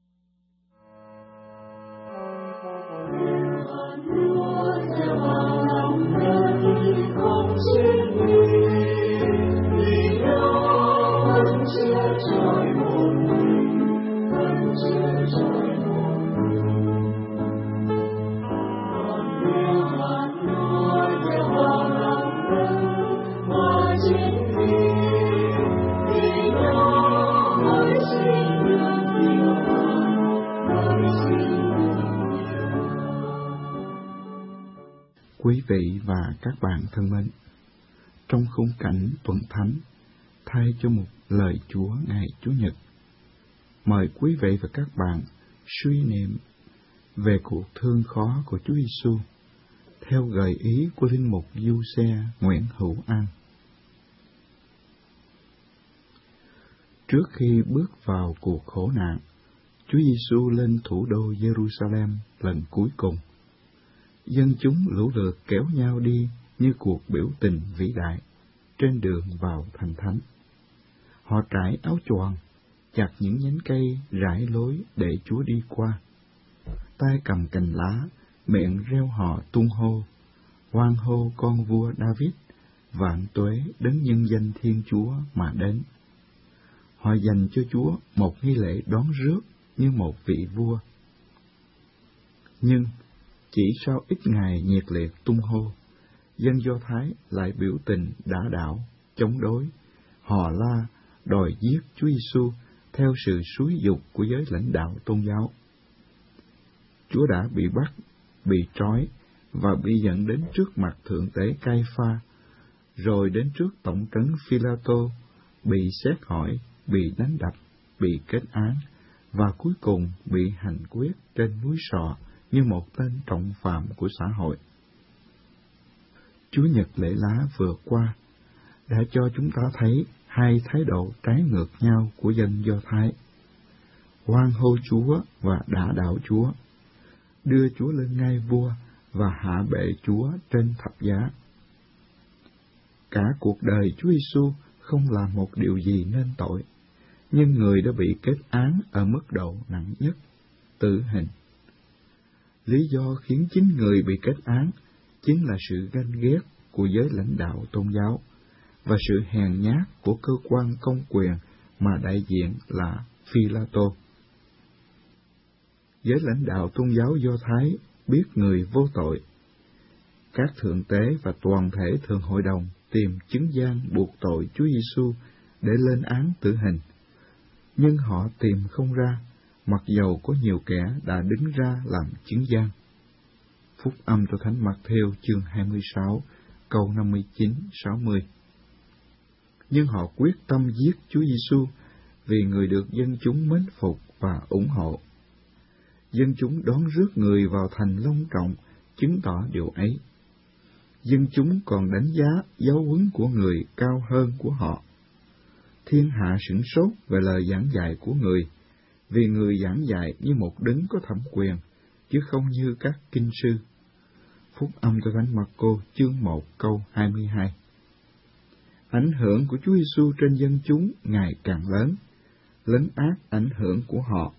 Quý vị và các bạn thân mến, trong khung cảnh tuần thánh thay cho một lời Chúa ngày Chủ nhật, mời quý vị và các bạn suy niệm về cuộc thương khó của Chúa Giêsu theo gợi ý của linh mục Du-xe Nguyễn Hữu An. Trước khi bước vào cuộc khổ nạn, Chúa Giêsu lên thủ đô Jerusalem lần cuối cùng. Dân chúng lũ lượt kéo nhau đi như cuộc biểu tình vĩ đại trên đường vào thành thánh. Họ trải áo choàng, chặt những nhánh cây rải lối để Chúa đi qua. Tay cầm cành lá, miệng reo hò tung hô, hoan hô con vua David, vạn tuế đấng nhân danh Thiên Chúa mà đến. Họ dành cho Chúa một nghi lễ đón rước như một vị vua. Nhưng chỉ sau ít ngày nhiệt liệt tung hô, dân Do Thái lại biểu tình đả đảo, chống đối, hò la, đòi giết Chúa Giêsu theo sự xúi giục của giới lãnh đạo tôn giáo. Chúa đã bị bắt, bị trói và bị dẫn đến trước mặt thượng tế Cai-pha, rồi đến trước tổng trấn Phi-la-tô, bị xét hỏi, bị đánh đập, bị kết án và cuối cùng bị hành quyết trên núi Sọ như một tên trọng phạm của xã hội. Chúa Nhật lễ lá vừa qua đã cho chúng ta thấy hai thái độ trái ngược nhau của dân Do Thái: hoan hô Chúa và đả đảo Chúa, đưa Chúa lên ngai vua và hạ bệ Chúa trên thập giá. Cả cuộc đời Chúa Giêsu không làm một điều gì nên tội, nhưng người đã bị kết án ở mức độ nặng nhất, tử hình. Lý do khiến chính người bị kết án chính là sự ganh ghét của giới lãnh đạo tôn giáo và sự hèn nhát của cơ quan công quyền mà đại diện là Phi-la-tô. Giới lãnh đạo tôn giáo Do Thái biết người vô tội. Các thượng tế và toàn thể thượng hội đồng tìm chứng gian buộc tội Chúa Giêsu để lên án tử hình, nhưng họ tìm không ra, mặc dầu có nhiều kẻ đã đứng ra làm chứng gian. Phúc âm cho Thánh Mаттêu chương 26, câu 59-60. Nhưng họ quyết tâm giết Chúa Giêsu vì người được dân chúng mến phục và ủng hộ. Dân chúng đón rước người vào thành long trọng, chứng tỏ điều ấy. Dân chúng còn đánh giá giáo huấn của người cao hơn của họ. Thiên hạ sửng sốt về lời giảng dạy của người, vì người giảng dạy như một đấng có thẩm quyền, chứ không như các kinh sư. Phúc âm cho Thánh Marco chương 1 câu 22. Ảnh hưởng của Chúa Giêsu trên dân chúng ngày càng lớn, lấn át ảnh hưởng của họ.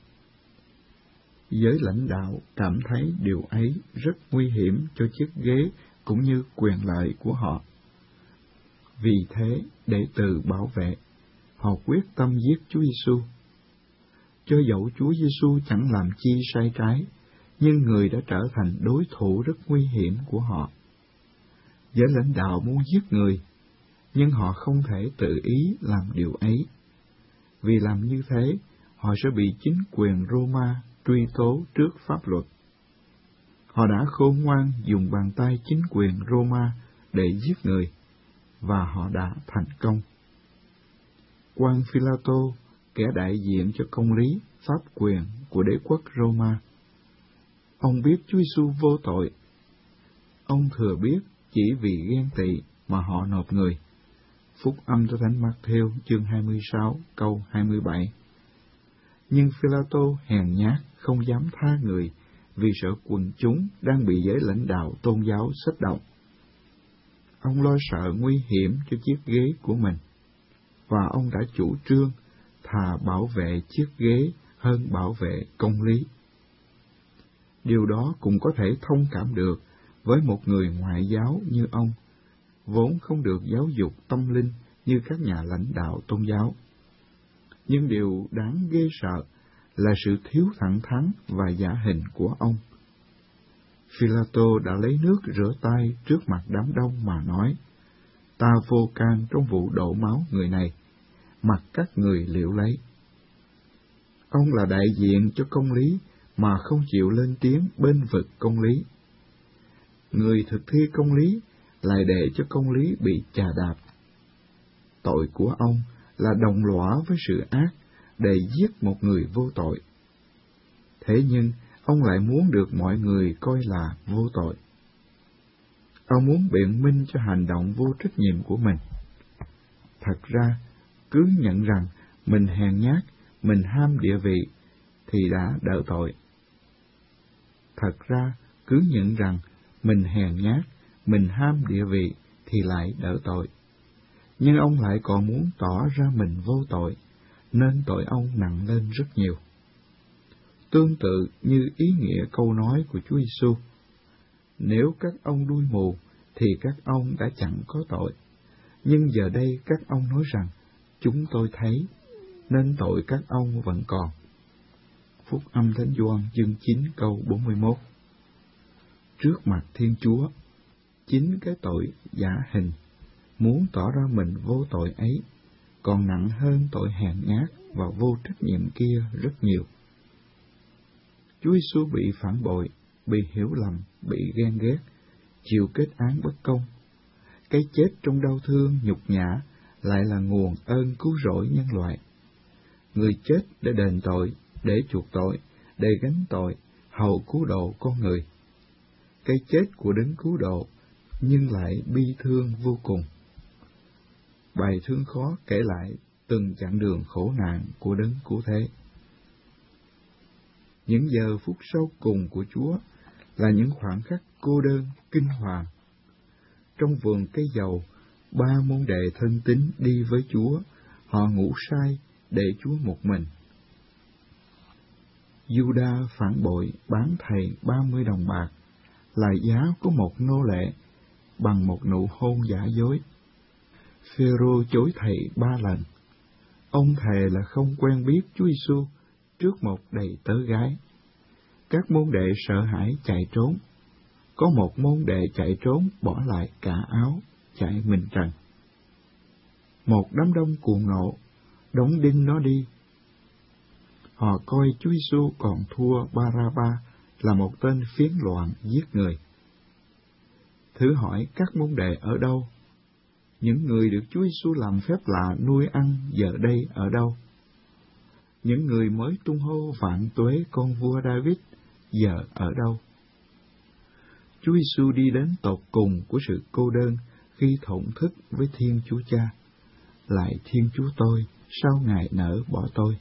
Giới lãnh đạo cảm thấy điều ấy rất nguy hiểm cho chiếc ghế cũng như quyền lợi của họ. Vì thế, để từ bảo vệ, họ quyết tâm giết Chúa Giêsu. Cho dẫu Chúa Giêsu chẳng làm chi sai trái, nhưng người đã trở thành đối thủ rất nguy hiểm của họ. Giới lãnh đạo muốn giết người, nhưng họ không thể tự ý làm điều ấy. Vì làm như thế, họ sẽ bị chính quyền Roma truy tố trước pháp luật. Họ đã khôn ngoan dùng bàn tay chính quyền Roma để giết người, và họ đã thành công. Quan Phi-la-tô, kẻ đại diện cho công lý, pháp quyền của đế quốc Roma, ông biết Chúa Giêsu vô tội. Ông thừa biết chỉ vì ghen tị mà họ nộp người. Phúc âm cho Thánh Mаттêu chương 26 câu 27. Nhưng Phi-la-tô hèn nhát không dám tha người vì sợ quần chúng đang bị giới lãnh đạo tôn giáo xích động. Ông lo sợ nguy hiểm cho chiếc ghế của mình, và ông đã chủ trương thà bảo vệ chiếc ghế hơn bảo vệ công lý. Điều đó cũng có thể thông cảm được với một người ngoại giáo như ông, vốn không được giáo dục tâm linh như các nhà lãnh đạo tôn giáo. Nhưng điều đáng ghê sợ là sự thiếu thẳng thắn và giả hình của ông. Phi-la-tô đã lấy nước rửa tay trước mặt đám đông mà nói: "Ta vô can trong vụ đổ máu người này, mặc các người liệu lấy." Ông là đại diện cho công lý mà không chịu lên tiếng bên vực công lý. Người thực thi công lý lại để cho công lý bị chà đạp. Tội của ông là đồng lõa với sự ác để giết một người vô tội. Thế nhưng ông lại muốn được mọi người coi là vô tội. Ông muốn biện minh cho hành động vô trách nhiệm của mình. Thật ra, cứ nhận rằng mình hèn nhát, mình ham địa vị, thì đã đỡ tội. Thật ra, cứ nhận rằng mình hèn nhát, mình ham địa vị, thì lại đỡ tội. Nhưng ông lại còn muốn tỏ ra mình vô tội, nên tội ông nặng lên rất nhiều. Tương tự như ý nghĩa câu nói của Chúa Giêsu: "Nếu các ông đuôi mù, thì các ông đã chẳng có tội. Nhưng giờ đây các ông nói rằng, chúng tôi thấy, nên tội các ông vẫn còn." Phúc âm Thánh Gioan chương 9 câu 41. Trước mặt Thiên Chúa, chính cái tội giả hình, muốn tỏ ra mình vô tội ấy, còn nặng hơn tội hèn nhát và vô trách nhiệm kia rất nhiều. Chúa Giêsu bị phản bội, bị hiểu lầm, bị ghen ghét, chịu kết án bất công. Cái chết trong đau thương, nhục nhã lại là nguồn ơn cứu rỗi nhân loại. Người chết để đền tội, để chuộc tội, để gánh tội, hầu cứu độ con người. Cái chết của đấng cứu độ nhưng lại bi thương vô cùng. Bài thương khó kể lại từng chặng đường khổ nạn của đấng cứu thế. Những giờ phút sau cùng của Chúa là những khoảnh khắc cô đơn, kinh hoàng. Trong vườn cây dầu, 3 môn đệ thân tín đi với Chúa, họ ngủ say để Chúa một mình. Giuđa phản bội bán thầy 30 đồng bạc là giá của một nô lệ bằng một nụ hôn giả dối. Phêrô chối thầy 3 lần. Ông thề là không quen biết Chúa Giêsu trước một đầy tớ gái. Các môn đệ sợ hãi chạy trốn. Có một môn đệ chạy trốn bỏ lại cả áo, chạy mình trần. Một đám đông cuồng nộ, đóng đinh nó đi. Họ coi Chúa Giêsu còn thua Ba-ra-ba là một tên phiến loạn giết người. Thử hỏi các môn đệ ở đâu? Những người được Chúa Giêsu làm phép lạ nuôi ăn giờ đây ở đâu? Những người mới tung hô vạn tuế con vua David giờ ở đâu? Chúa Giêsu đi đến tột cùng của sự cô đơn khi thổn thức với Thiên Chúa Cha. Lại Thiên Chúa tôi, sao Ngài nỡ bỏ tôi?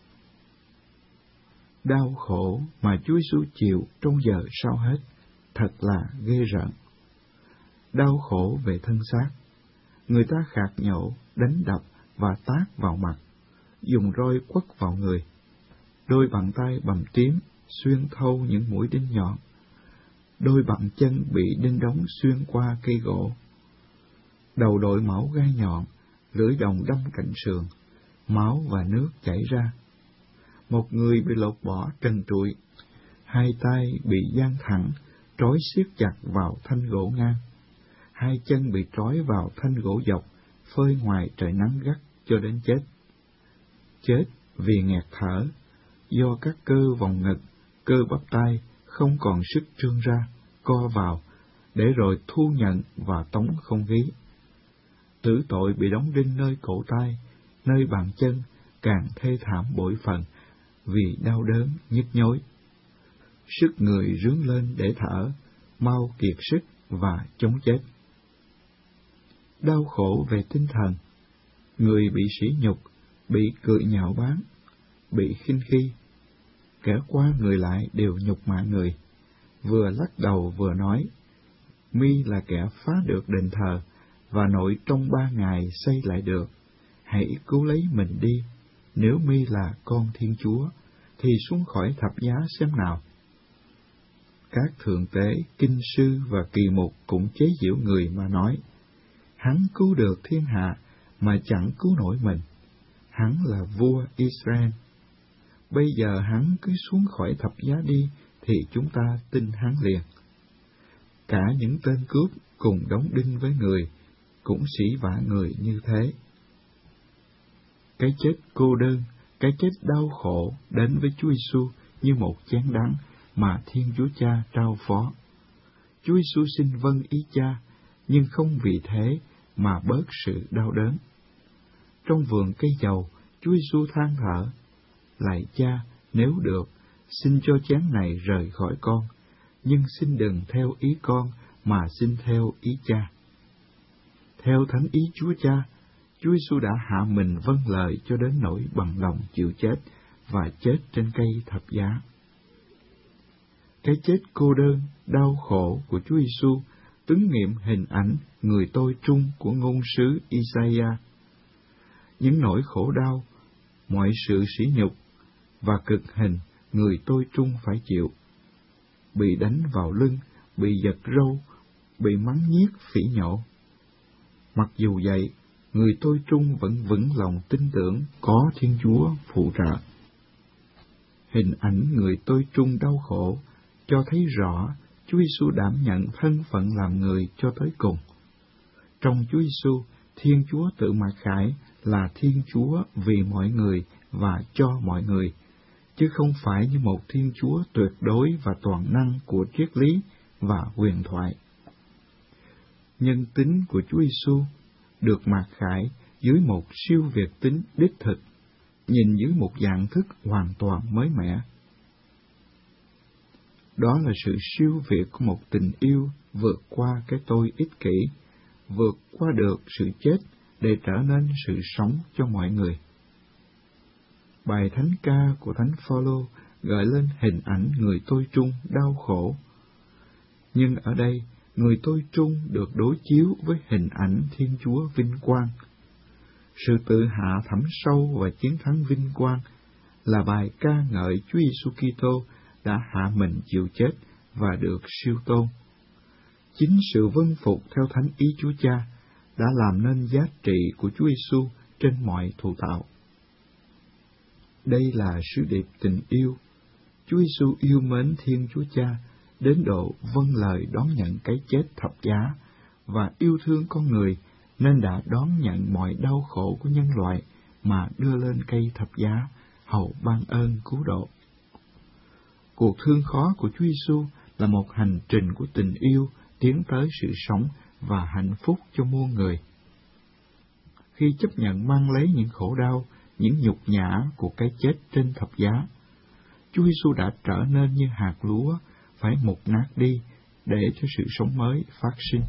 Đau khổ mà Chúa Giêsu chịu trong giờ sau hết, thật là ghê rợn. Đau khổ về thân xác, người ta khạc nhổ, đánh đập và tát vào mặt, dùng roi quất vào người. Đôi bàn tay bầm tím xuyên thâu những mũi đinh nhọn, đôi bàn chân bị đinh đóng xuyên qua cây gỗ. Đầu đội mão gai nhọn, lưỡi đồng đâm cạnh sườn, máu và nước chảy ra. Một người bị lột bỏ trần trụi, hai tay bị giang thẳng, trói siết chặt vào thanh gỗ ngang. Hai chân bị trói vào thanh gỗ dọc, phơi ngoài trời nắng gắt cho đến chết. Chết vì nghẹt thở, do các cơ vòng ngực, cơ bắp tay không còn sức trương ra, co vào, để rồi thu nhận và tống không khí. Tử tội bị đóng đinh nơi cổ tay, nơi bàn chân, càng thê thảm bội phần, vì đau đớn nhức nhối. Sức người rướn lên để thở, mau kiệt sức và chống chết. Đau khổ về tinh thần, người bị sỉ nhục, bị cười nhạo báng, bị khinh khi. Kẻ qua người lại đều nhục mạ người, vừa lắc đầu vừa nói, mi là kẻ phá được đền thờ, và nội trong 3 ngày xây lại được. Hãy cứu lấy mình đi, nếu mi là con Thiên Chúa, thì xuống khỏi thập giá xem nào. Các thượng tế, kinh sư và kỳ mục cũng chế giễu người mà nói, hắn cứu được thiên hạ mà chẳng cứu nổi mình. Hắn là vua Israel. Bây giờ hắn cứ xuống khỏi thập giá đi, thì chúng ta tin hắn liền. Cả những tên cướp cùng đóng đinh với người, cũng sỉ vả người như thế. Cái chết cô đơn, cái chết đau khổ đến với Chúa Giêsu như một chén đắng mà Thiên Chúa Cha trao phó. Chúa Giêsu xin vâng ý Cha, nhưng không vì thế mà bớt sự đau đớn. Trong vườn cây dầu, Chúa Giêsu than thở, lạy Cha, nếu được, xin cho chén này rời khỏi con, nhưng xin đừng theo ý con, mà xin theo ý Cha. Theo thánh ý Chúa Cha, Chúa Giêsu đã hạ mình vâng lời cho đến nỗi bằng lòng chịu chết và chết trên cây thập giá. Cái chết cô đơn, đau khổ của Chúa Giêsu ứng nghiệm hình ảnh người tôi trung của ngôn sứ Isaiah. Những nỗi khổ đau, mọi sự sỉ nhục và cực hình người tôi trung phải chịu. Bị đánh vào lưng, bị giật râu, bị mắng nhiếc phỉ nhổ. Mặc dù vậy, người tôi trung vẫn vững lòng tin tưởng có Thiên Chúa phụ trợ. Hình ảnh người tôi trung đau khổ cho thấy rõ Chúa Giêsu đảm nhận thân phận làm người cho tới cùng. Trong Chúa Giêsu, Thiên Chúa tự mặc khải là Thiên Chúa vì mọi người và cho mọi người, chứ không phải như một Thiên Chúa tuyệt đối và toàn năng của triết lý và huyền thoại. Nhân tính của Chúa Giêsu được mặc khải dưới một siêu việt tính đích thực, nhìn dưới một dạng thức hoàn toàn mới mẻ. Đó là sự siêu việt của một tình yêu vượt qua cái tôi ích kỷ, vượt qua được sự chết để trở nên sự sống cho mọi người. Bài thánh ca của Thánh Phaolô gợi lên hình ảnh người tôi trung đau khổ. Nhưng ở đây, người tôi trung được đối chiếu với hình ảnh Thiên Chúa vinh quang. Sự tự hạ thẳm sâu và chiến thắng vinh quang là bài ca ngợi Chúa Giêsu Kitô đã hạ mình chịu chết và được siêu tôn. Chính sự vâng phục theo thánh ý Chúa Cha đã làm nên giá trị của Chúa Giêsu trên mọi thụ tạo. Đây là sứ điệp tình yêu. Chúa Giêsu yêu mến Thiên Chúa Cha đến độ vâng lời đón nhận cái chết thập giá và yêu thương con người, nên đã đón nhận mọi đau khổ của nhân loại mà đưa lên cây thập giá hầu ban ơn cứu độ. Cuộc thương khó của Chúa Giêsu là một hành trình của tình yêu tiến tới sự sống và hạnh phúc cho muôn người. Khi chấp nhận mang lấy những khổ đau, những nhục nhã của cái chết trên thập giá, Chúa Giêsu đã trở nên như hạt lúa phải mục nát đi để cho sự sống mới phát sinh.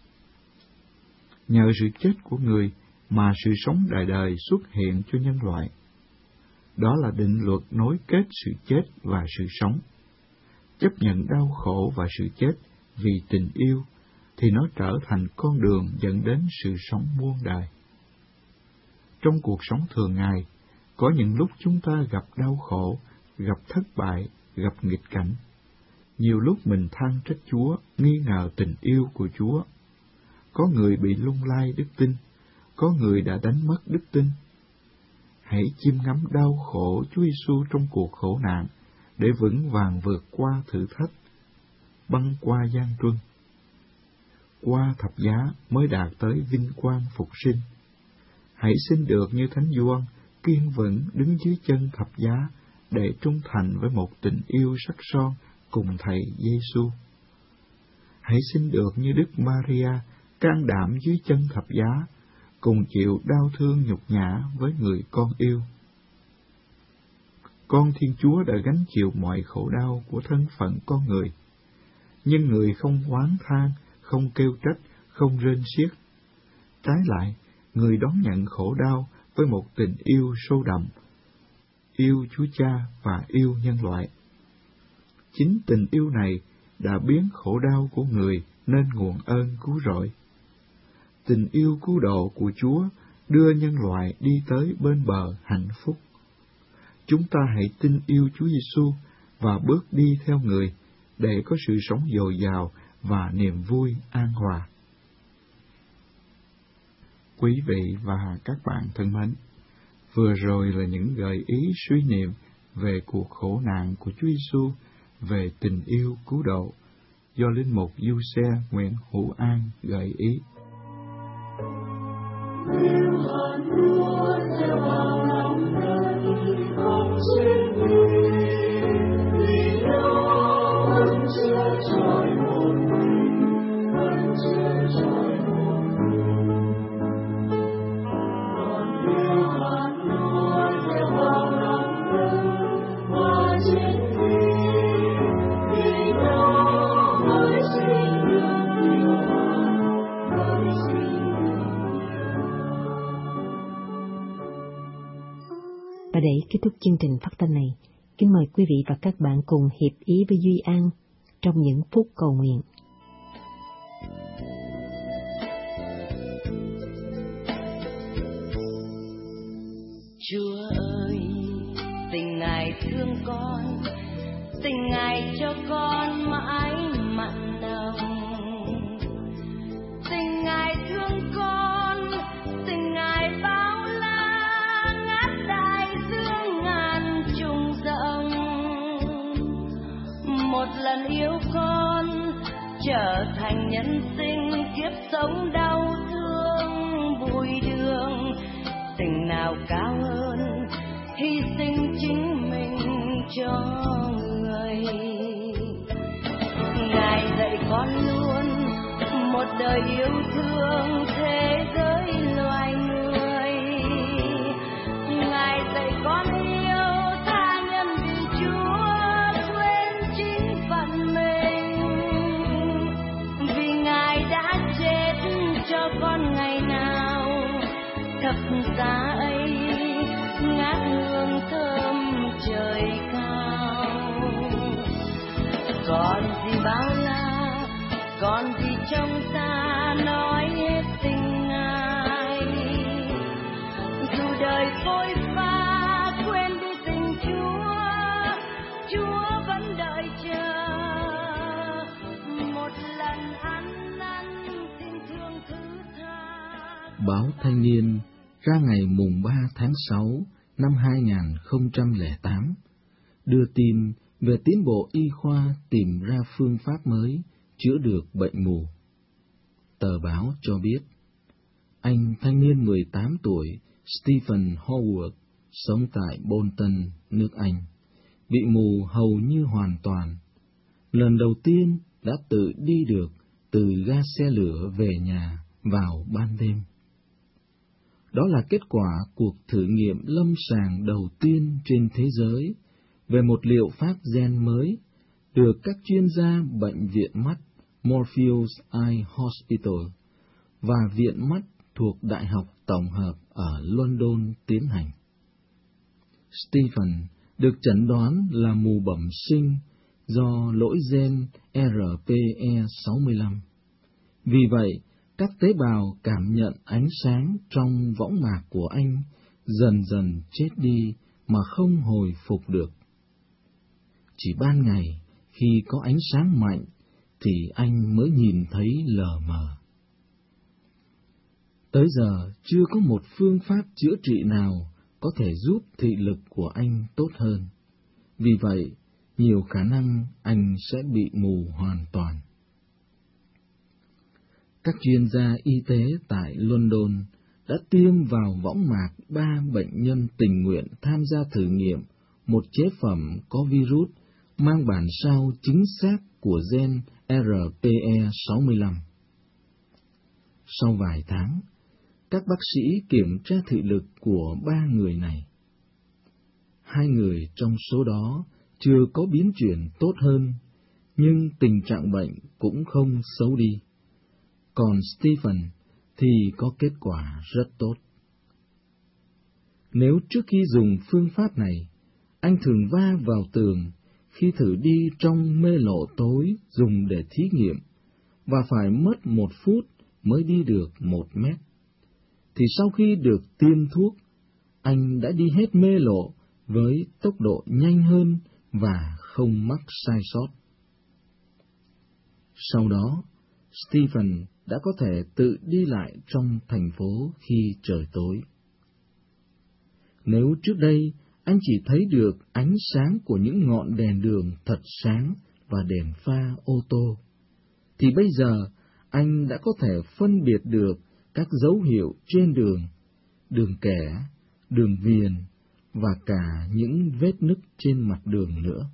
Nhờ sự chết của người mà sự sống đời đời xuất hiện cho nhân loại. Đó là định luật nối kết sự chết và sự sống. Chấp nhận đau khổ và sự chết vì tình yêu, thì nó trở thành con đường dẫn đến sự sống muôn đời. Trong cuộc sống thường ngày, có những lúc chúng ta gặp đau khổ, gặp thất bại, gặp nghịch cảnh. Nhiều lúc mình than trách Chúa, nghi ngờ tình yêu của Chúa. Có người bị lung lay đức tin, có người đã đánh mất đức tin. Hãy chiêm ngắm đau khổ Chúa Giêsu trong cuộc khổ nạn, để vững vàng vượt qua thử thách, băng qua gian truân. Qua thập giá mới đạt tới vinh quang phục sinh. Hãy xin được như Thánh Gioan, kiên vững đứng dưới chân thập giá để trung thành với một tình yêu sắc son cùng Thầy Giêsu. Hãy xin được như Đức Maria, can đảm dưới chân thập giá, cùng chịu đau thương nhục nhã với người con yêu. Con Thiên Chúa đã gánh chịu mọi khổ đau của thân phận con người, nhưng người không oán than, không kêu trách, không rên xiết. Trái lại, người đón nhận khổ đau với một tình yêu sâu đậm, yêu Chúa Cha và yêu nhân loại. Chính tình yêu này đã biến khổ đau của người nên nguồn ơn cứu rỗi. Tình yêu cứu độ của Chúa đưa nhân loại đi tới bên bờ hạnh phúc. Chúng ta hãy tin yêu Chúa Giêsu và bước đi theo người để có sự sống dồi dào và niềm vui an hòa. Quý vị và các bạn thân mến, vừa rồi là những gợi ý suy niệm về cuộc khổ nạn của Chúa Giêsu, về tình yêu cứu độ, do Linh mục Giuse Nguyễn Hữu An gợi ý. Và để kết thúc chương trình phát thanh này, kính mời quý vị và các bạn cùng hiệp ý với Duy An trong những phút cầu nguyện. Chúa ơi, tình Ngài thương con, tình Ngài cho con mãi mặn nồng. Tình Ngài thương con, tình Ngài bao la ngát đại dương ngàn trùng rộng. Một lần yêu con trở thành nhân sinh, kiếp sống đau thương bụi đường. Tình nào cao hơn hy sinh chính mình cho người. Ngài dạy con luôn một đời yêu thương thế giới loài người. Ngài dạy con yêu tha nhân vì Chúa, quên chính phận mình. Vì Ngài đã chết cho con ngày nào, thập giá ấy ngát hương thơm trời cao. Còn gì bao la, còn gì trong ta nói hết tình Ngài. Dù đời phôi pha quên đi tình Chúa, Chúa vẫn đợi chờ một lần ăn năn xin thương thứ tha. Báo Thanh niên ra ngày mùng 3 tháng 6 năm 2008 đưa tin về tiến bộ y khoa tìm ra phương pháp mới chữa được bệnh mù. Tờ báo cho biết, anh thanh niên 18 tuổi Stephen Howard sống tại Bolton, nước Anh, bị mù hầu như hoàn toàn. Lần đầu tiên đã tự đi được từ ga xe lửa về nhà vào ban đêm. Đó là kết quả cuộc thử nghiệm lâm sàng đầu tiên trên thế giới về một liệu pháp gen mới được các chuyên gia bệnh viện mắt Moorfields Eye Hospital và viện mắt thuộc Đại học Tổng hợp ở London tiến hành. Stephen được chẩn đoán là mù bẩm sinh do lỗi gen RPE65. Vì vậy, các tế bào cảm nhận ánh sáng trong võng mạc của anh dần dần chết đi mà không hồi phục được. Chỉ ban ngày, khi có ánh sáng mạnh, thì anh mới nhìn thấy lờ mờ. Tới giờ, chưa có một phương pháp chữa trị nào có thể giúp thị lực của anh tốt hơn. Vì vậy, nhiều khả năng anh sẽ bị mù hoàn toàn. Các chuyên gia y tế tại London đã tiêm vào võng mạc 3 bệnh nhân tình nguyện tham gia thử nghiệm một chế phẩm có virus mang bản sao chính xác của gen RPE65. Sau vài tháng, các bác sĩ kiểm tra thị lực của 3 người này. 2 người trong số đó chưa có biến chuyển tốt hơn, nhưng tình trạng bệnh cũng không xấu đi. Còn Stephen thì có kết quả rất tốt. Nếu trước khi dùng phương pháp này, anh thường va vào tường khi thử đi trong mê lộ tối dùng để thí nghiệm, và phải mất 1 phút mới đi được 1 mét, thì sau khi được tiêm thuốc, anh đã đi hết mê lộ với tốc độ nhanh hơn và không mắc sai sót. Sau đó, Stephen đã có thể tự đi lại trong thành phố khi trời tối. Nếu trước đây anh chỉ thấy được ánh sáng của những ngọn đèn đường thật sáng và đèn pha ô tô, thì bây giờ anh đã có thể phân biệt được các dấu hiệu trên đường, đường kẻ, đường viền và cả những vết nứt trên mặt đường nữa.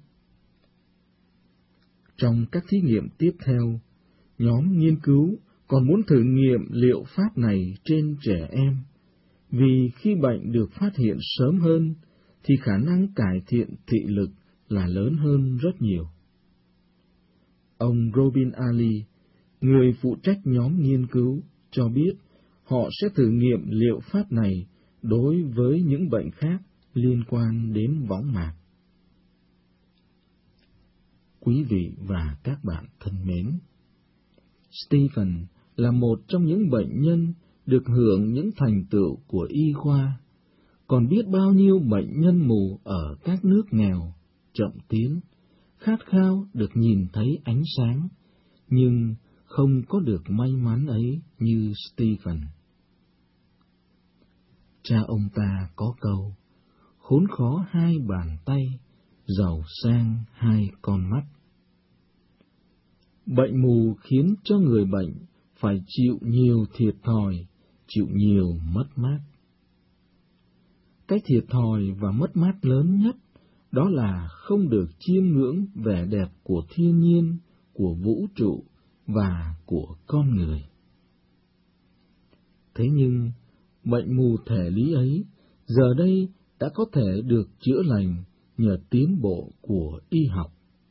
Trong các thí nghiệm tiếp theo, nhóm nghiên cứu còn muốn thử nghiệm liệu pháp này trên trẻ em, vì khi bệnh được phát hiện sớm hơn, thì khả năng cải thiện thị lực là lớn hơn rất nhiều. Ông Robin Ali, người phụ trách nhóm nghiên cứu, cho biết họ sẽ thử nghiệm liệu pháp này đối với những bệnh khác liên quan đến võng mạc. Quý vị và các bạn thân mến, Stephen là một trong những bệnh nhân được hưởng những thành tựu của y khoa, còn biết bao nhiêu bệnh nhân mù ở các nước nghèo, chậm tiến, khát khao được nhìn thấy ánh sáng, nhưng không có được may mắn ấy như Stephen. Cha ông ta có câu, khốn khó 2 bàn tay, giàu sang 2 con mắt. Bệnh mù khiến cho người bệnh phải chịu nhiều thiệt thòi, chịu nhiều mất mát. Cái thiệt thòi và mất mát lớn nhất đó là không được chiêm ngưỡng vẻ đẹp của thiên nhiên, của vũ trụ và của con người. Thế nhưng, bệnh mù thể lý ấy giờ đây đã có thể được chữa lành nhờ tiến bộ của y học.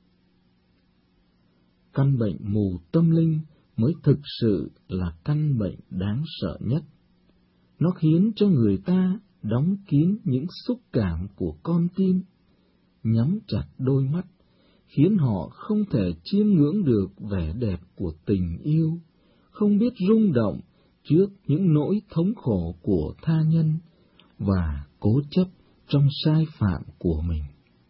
Căn bệnh mù tâm linh mới thực sự là căn bệnh đáng sợ nhất. Nó khiến cho người ta đóng kín những xúc cảm của con tim, nhắm chặt đôi mắt, khiến họ không thể chiêm ngưỡng được vẻ đẹp của tình yêu, không biết rung động trước những nỗi thống khổ của tha nhân và cố chấp trong sai phạm của mình.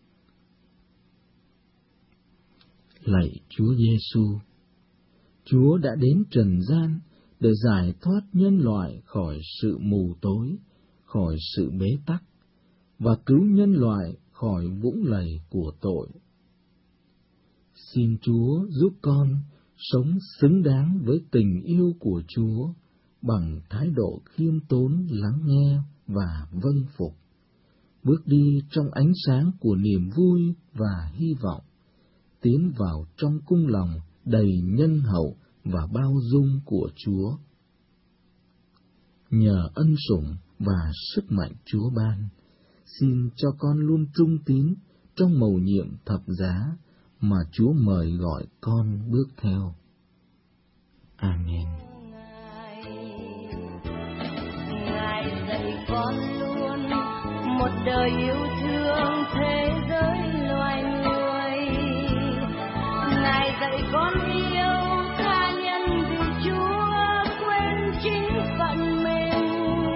Lạy Chúa Giêsu, Chúa đã đến trần gian để giải thoát nhân loại khỏi sự mù tối, khỏi sự bế tắc, và cứu nhân loại khỏi vũng lầy của tội. Xin Chúa giúp con sống xứng đáng với tình yêu của Chúa bằng thái độ khiêm tốn lắng nghe và vâng phục, bước đi trong ánh sáng của niềm vui và hy vọng, tiến vào trong cung lòng đầy nhân hậu và bao dung của Chúa. Nhờ ân sủng và sức mạnh Chúa ban, xin cho con luôn trung tín trong mầu nhiệm thập giá mà Chúa mời gọi con bước theo. Amen. Ngài dạy con luôn một đời yêu thương thế giới loài người. Ngài dạy con yêu tha nhân vì Chúa quên chính phận mình.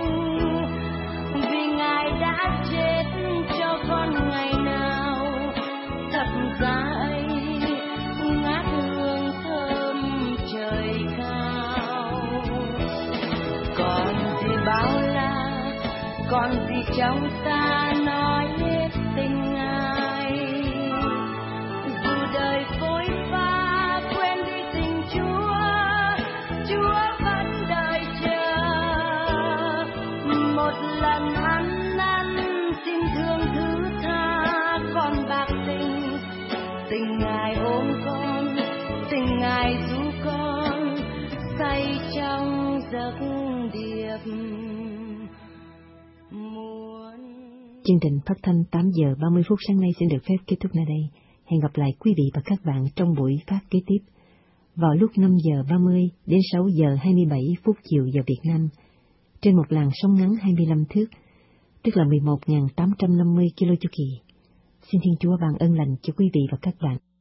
Vì Ngài đã chết cho con ngày nào, thập giá ấy ngát hương thơm trời cao. Còn gì bao la, còn gì trong ta nói hết tình Ngài. Dù đời phôi pha quên đi tình Chúa, Chúa vẫn đợi chờ. Một lần ăn năn xin thương thứ tha con bạc tình. Tình Ngài ôm con, tình Ngài giúp con say trong giấc điệp muốn. Chương trình phát thanh 8 giờ 30 phút sáng nay xin được phép kết thúc nơi đây. Hẹn gặp lại quý vị và các bạn trong buổi phát kế tiếp vào lúc 5 giờ 30 đến 6 giờ 27 phút chiều giờ Việt Nam trên một làn sóng ngắn 25 thước, tức là 11.850 km chu kỳ. Xin Thiên Chúa ban ân lành cho quý vị và các bạn.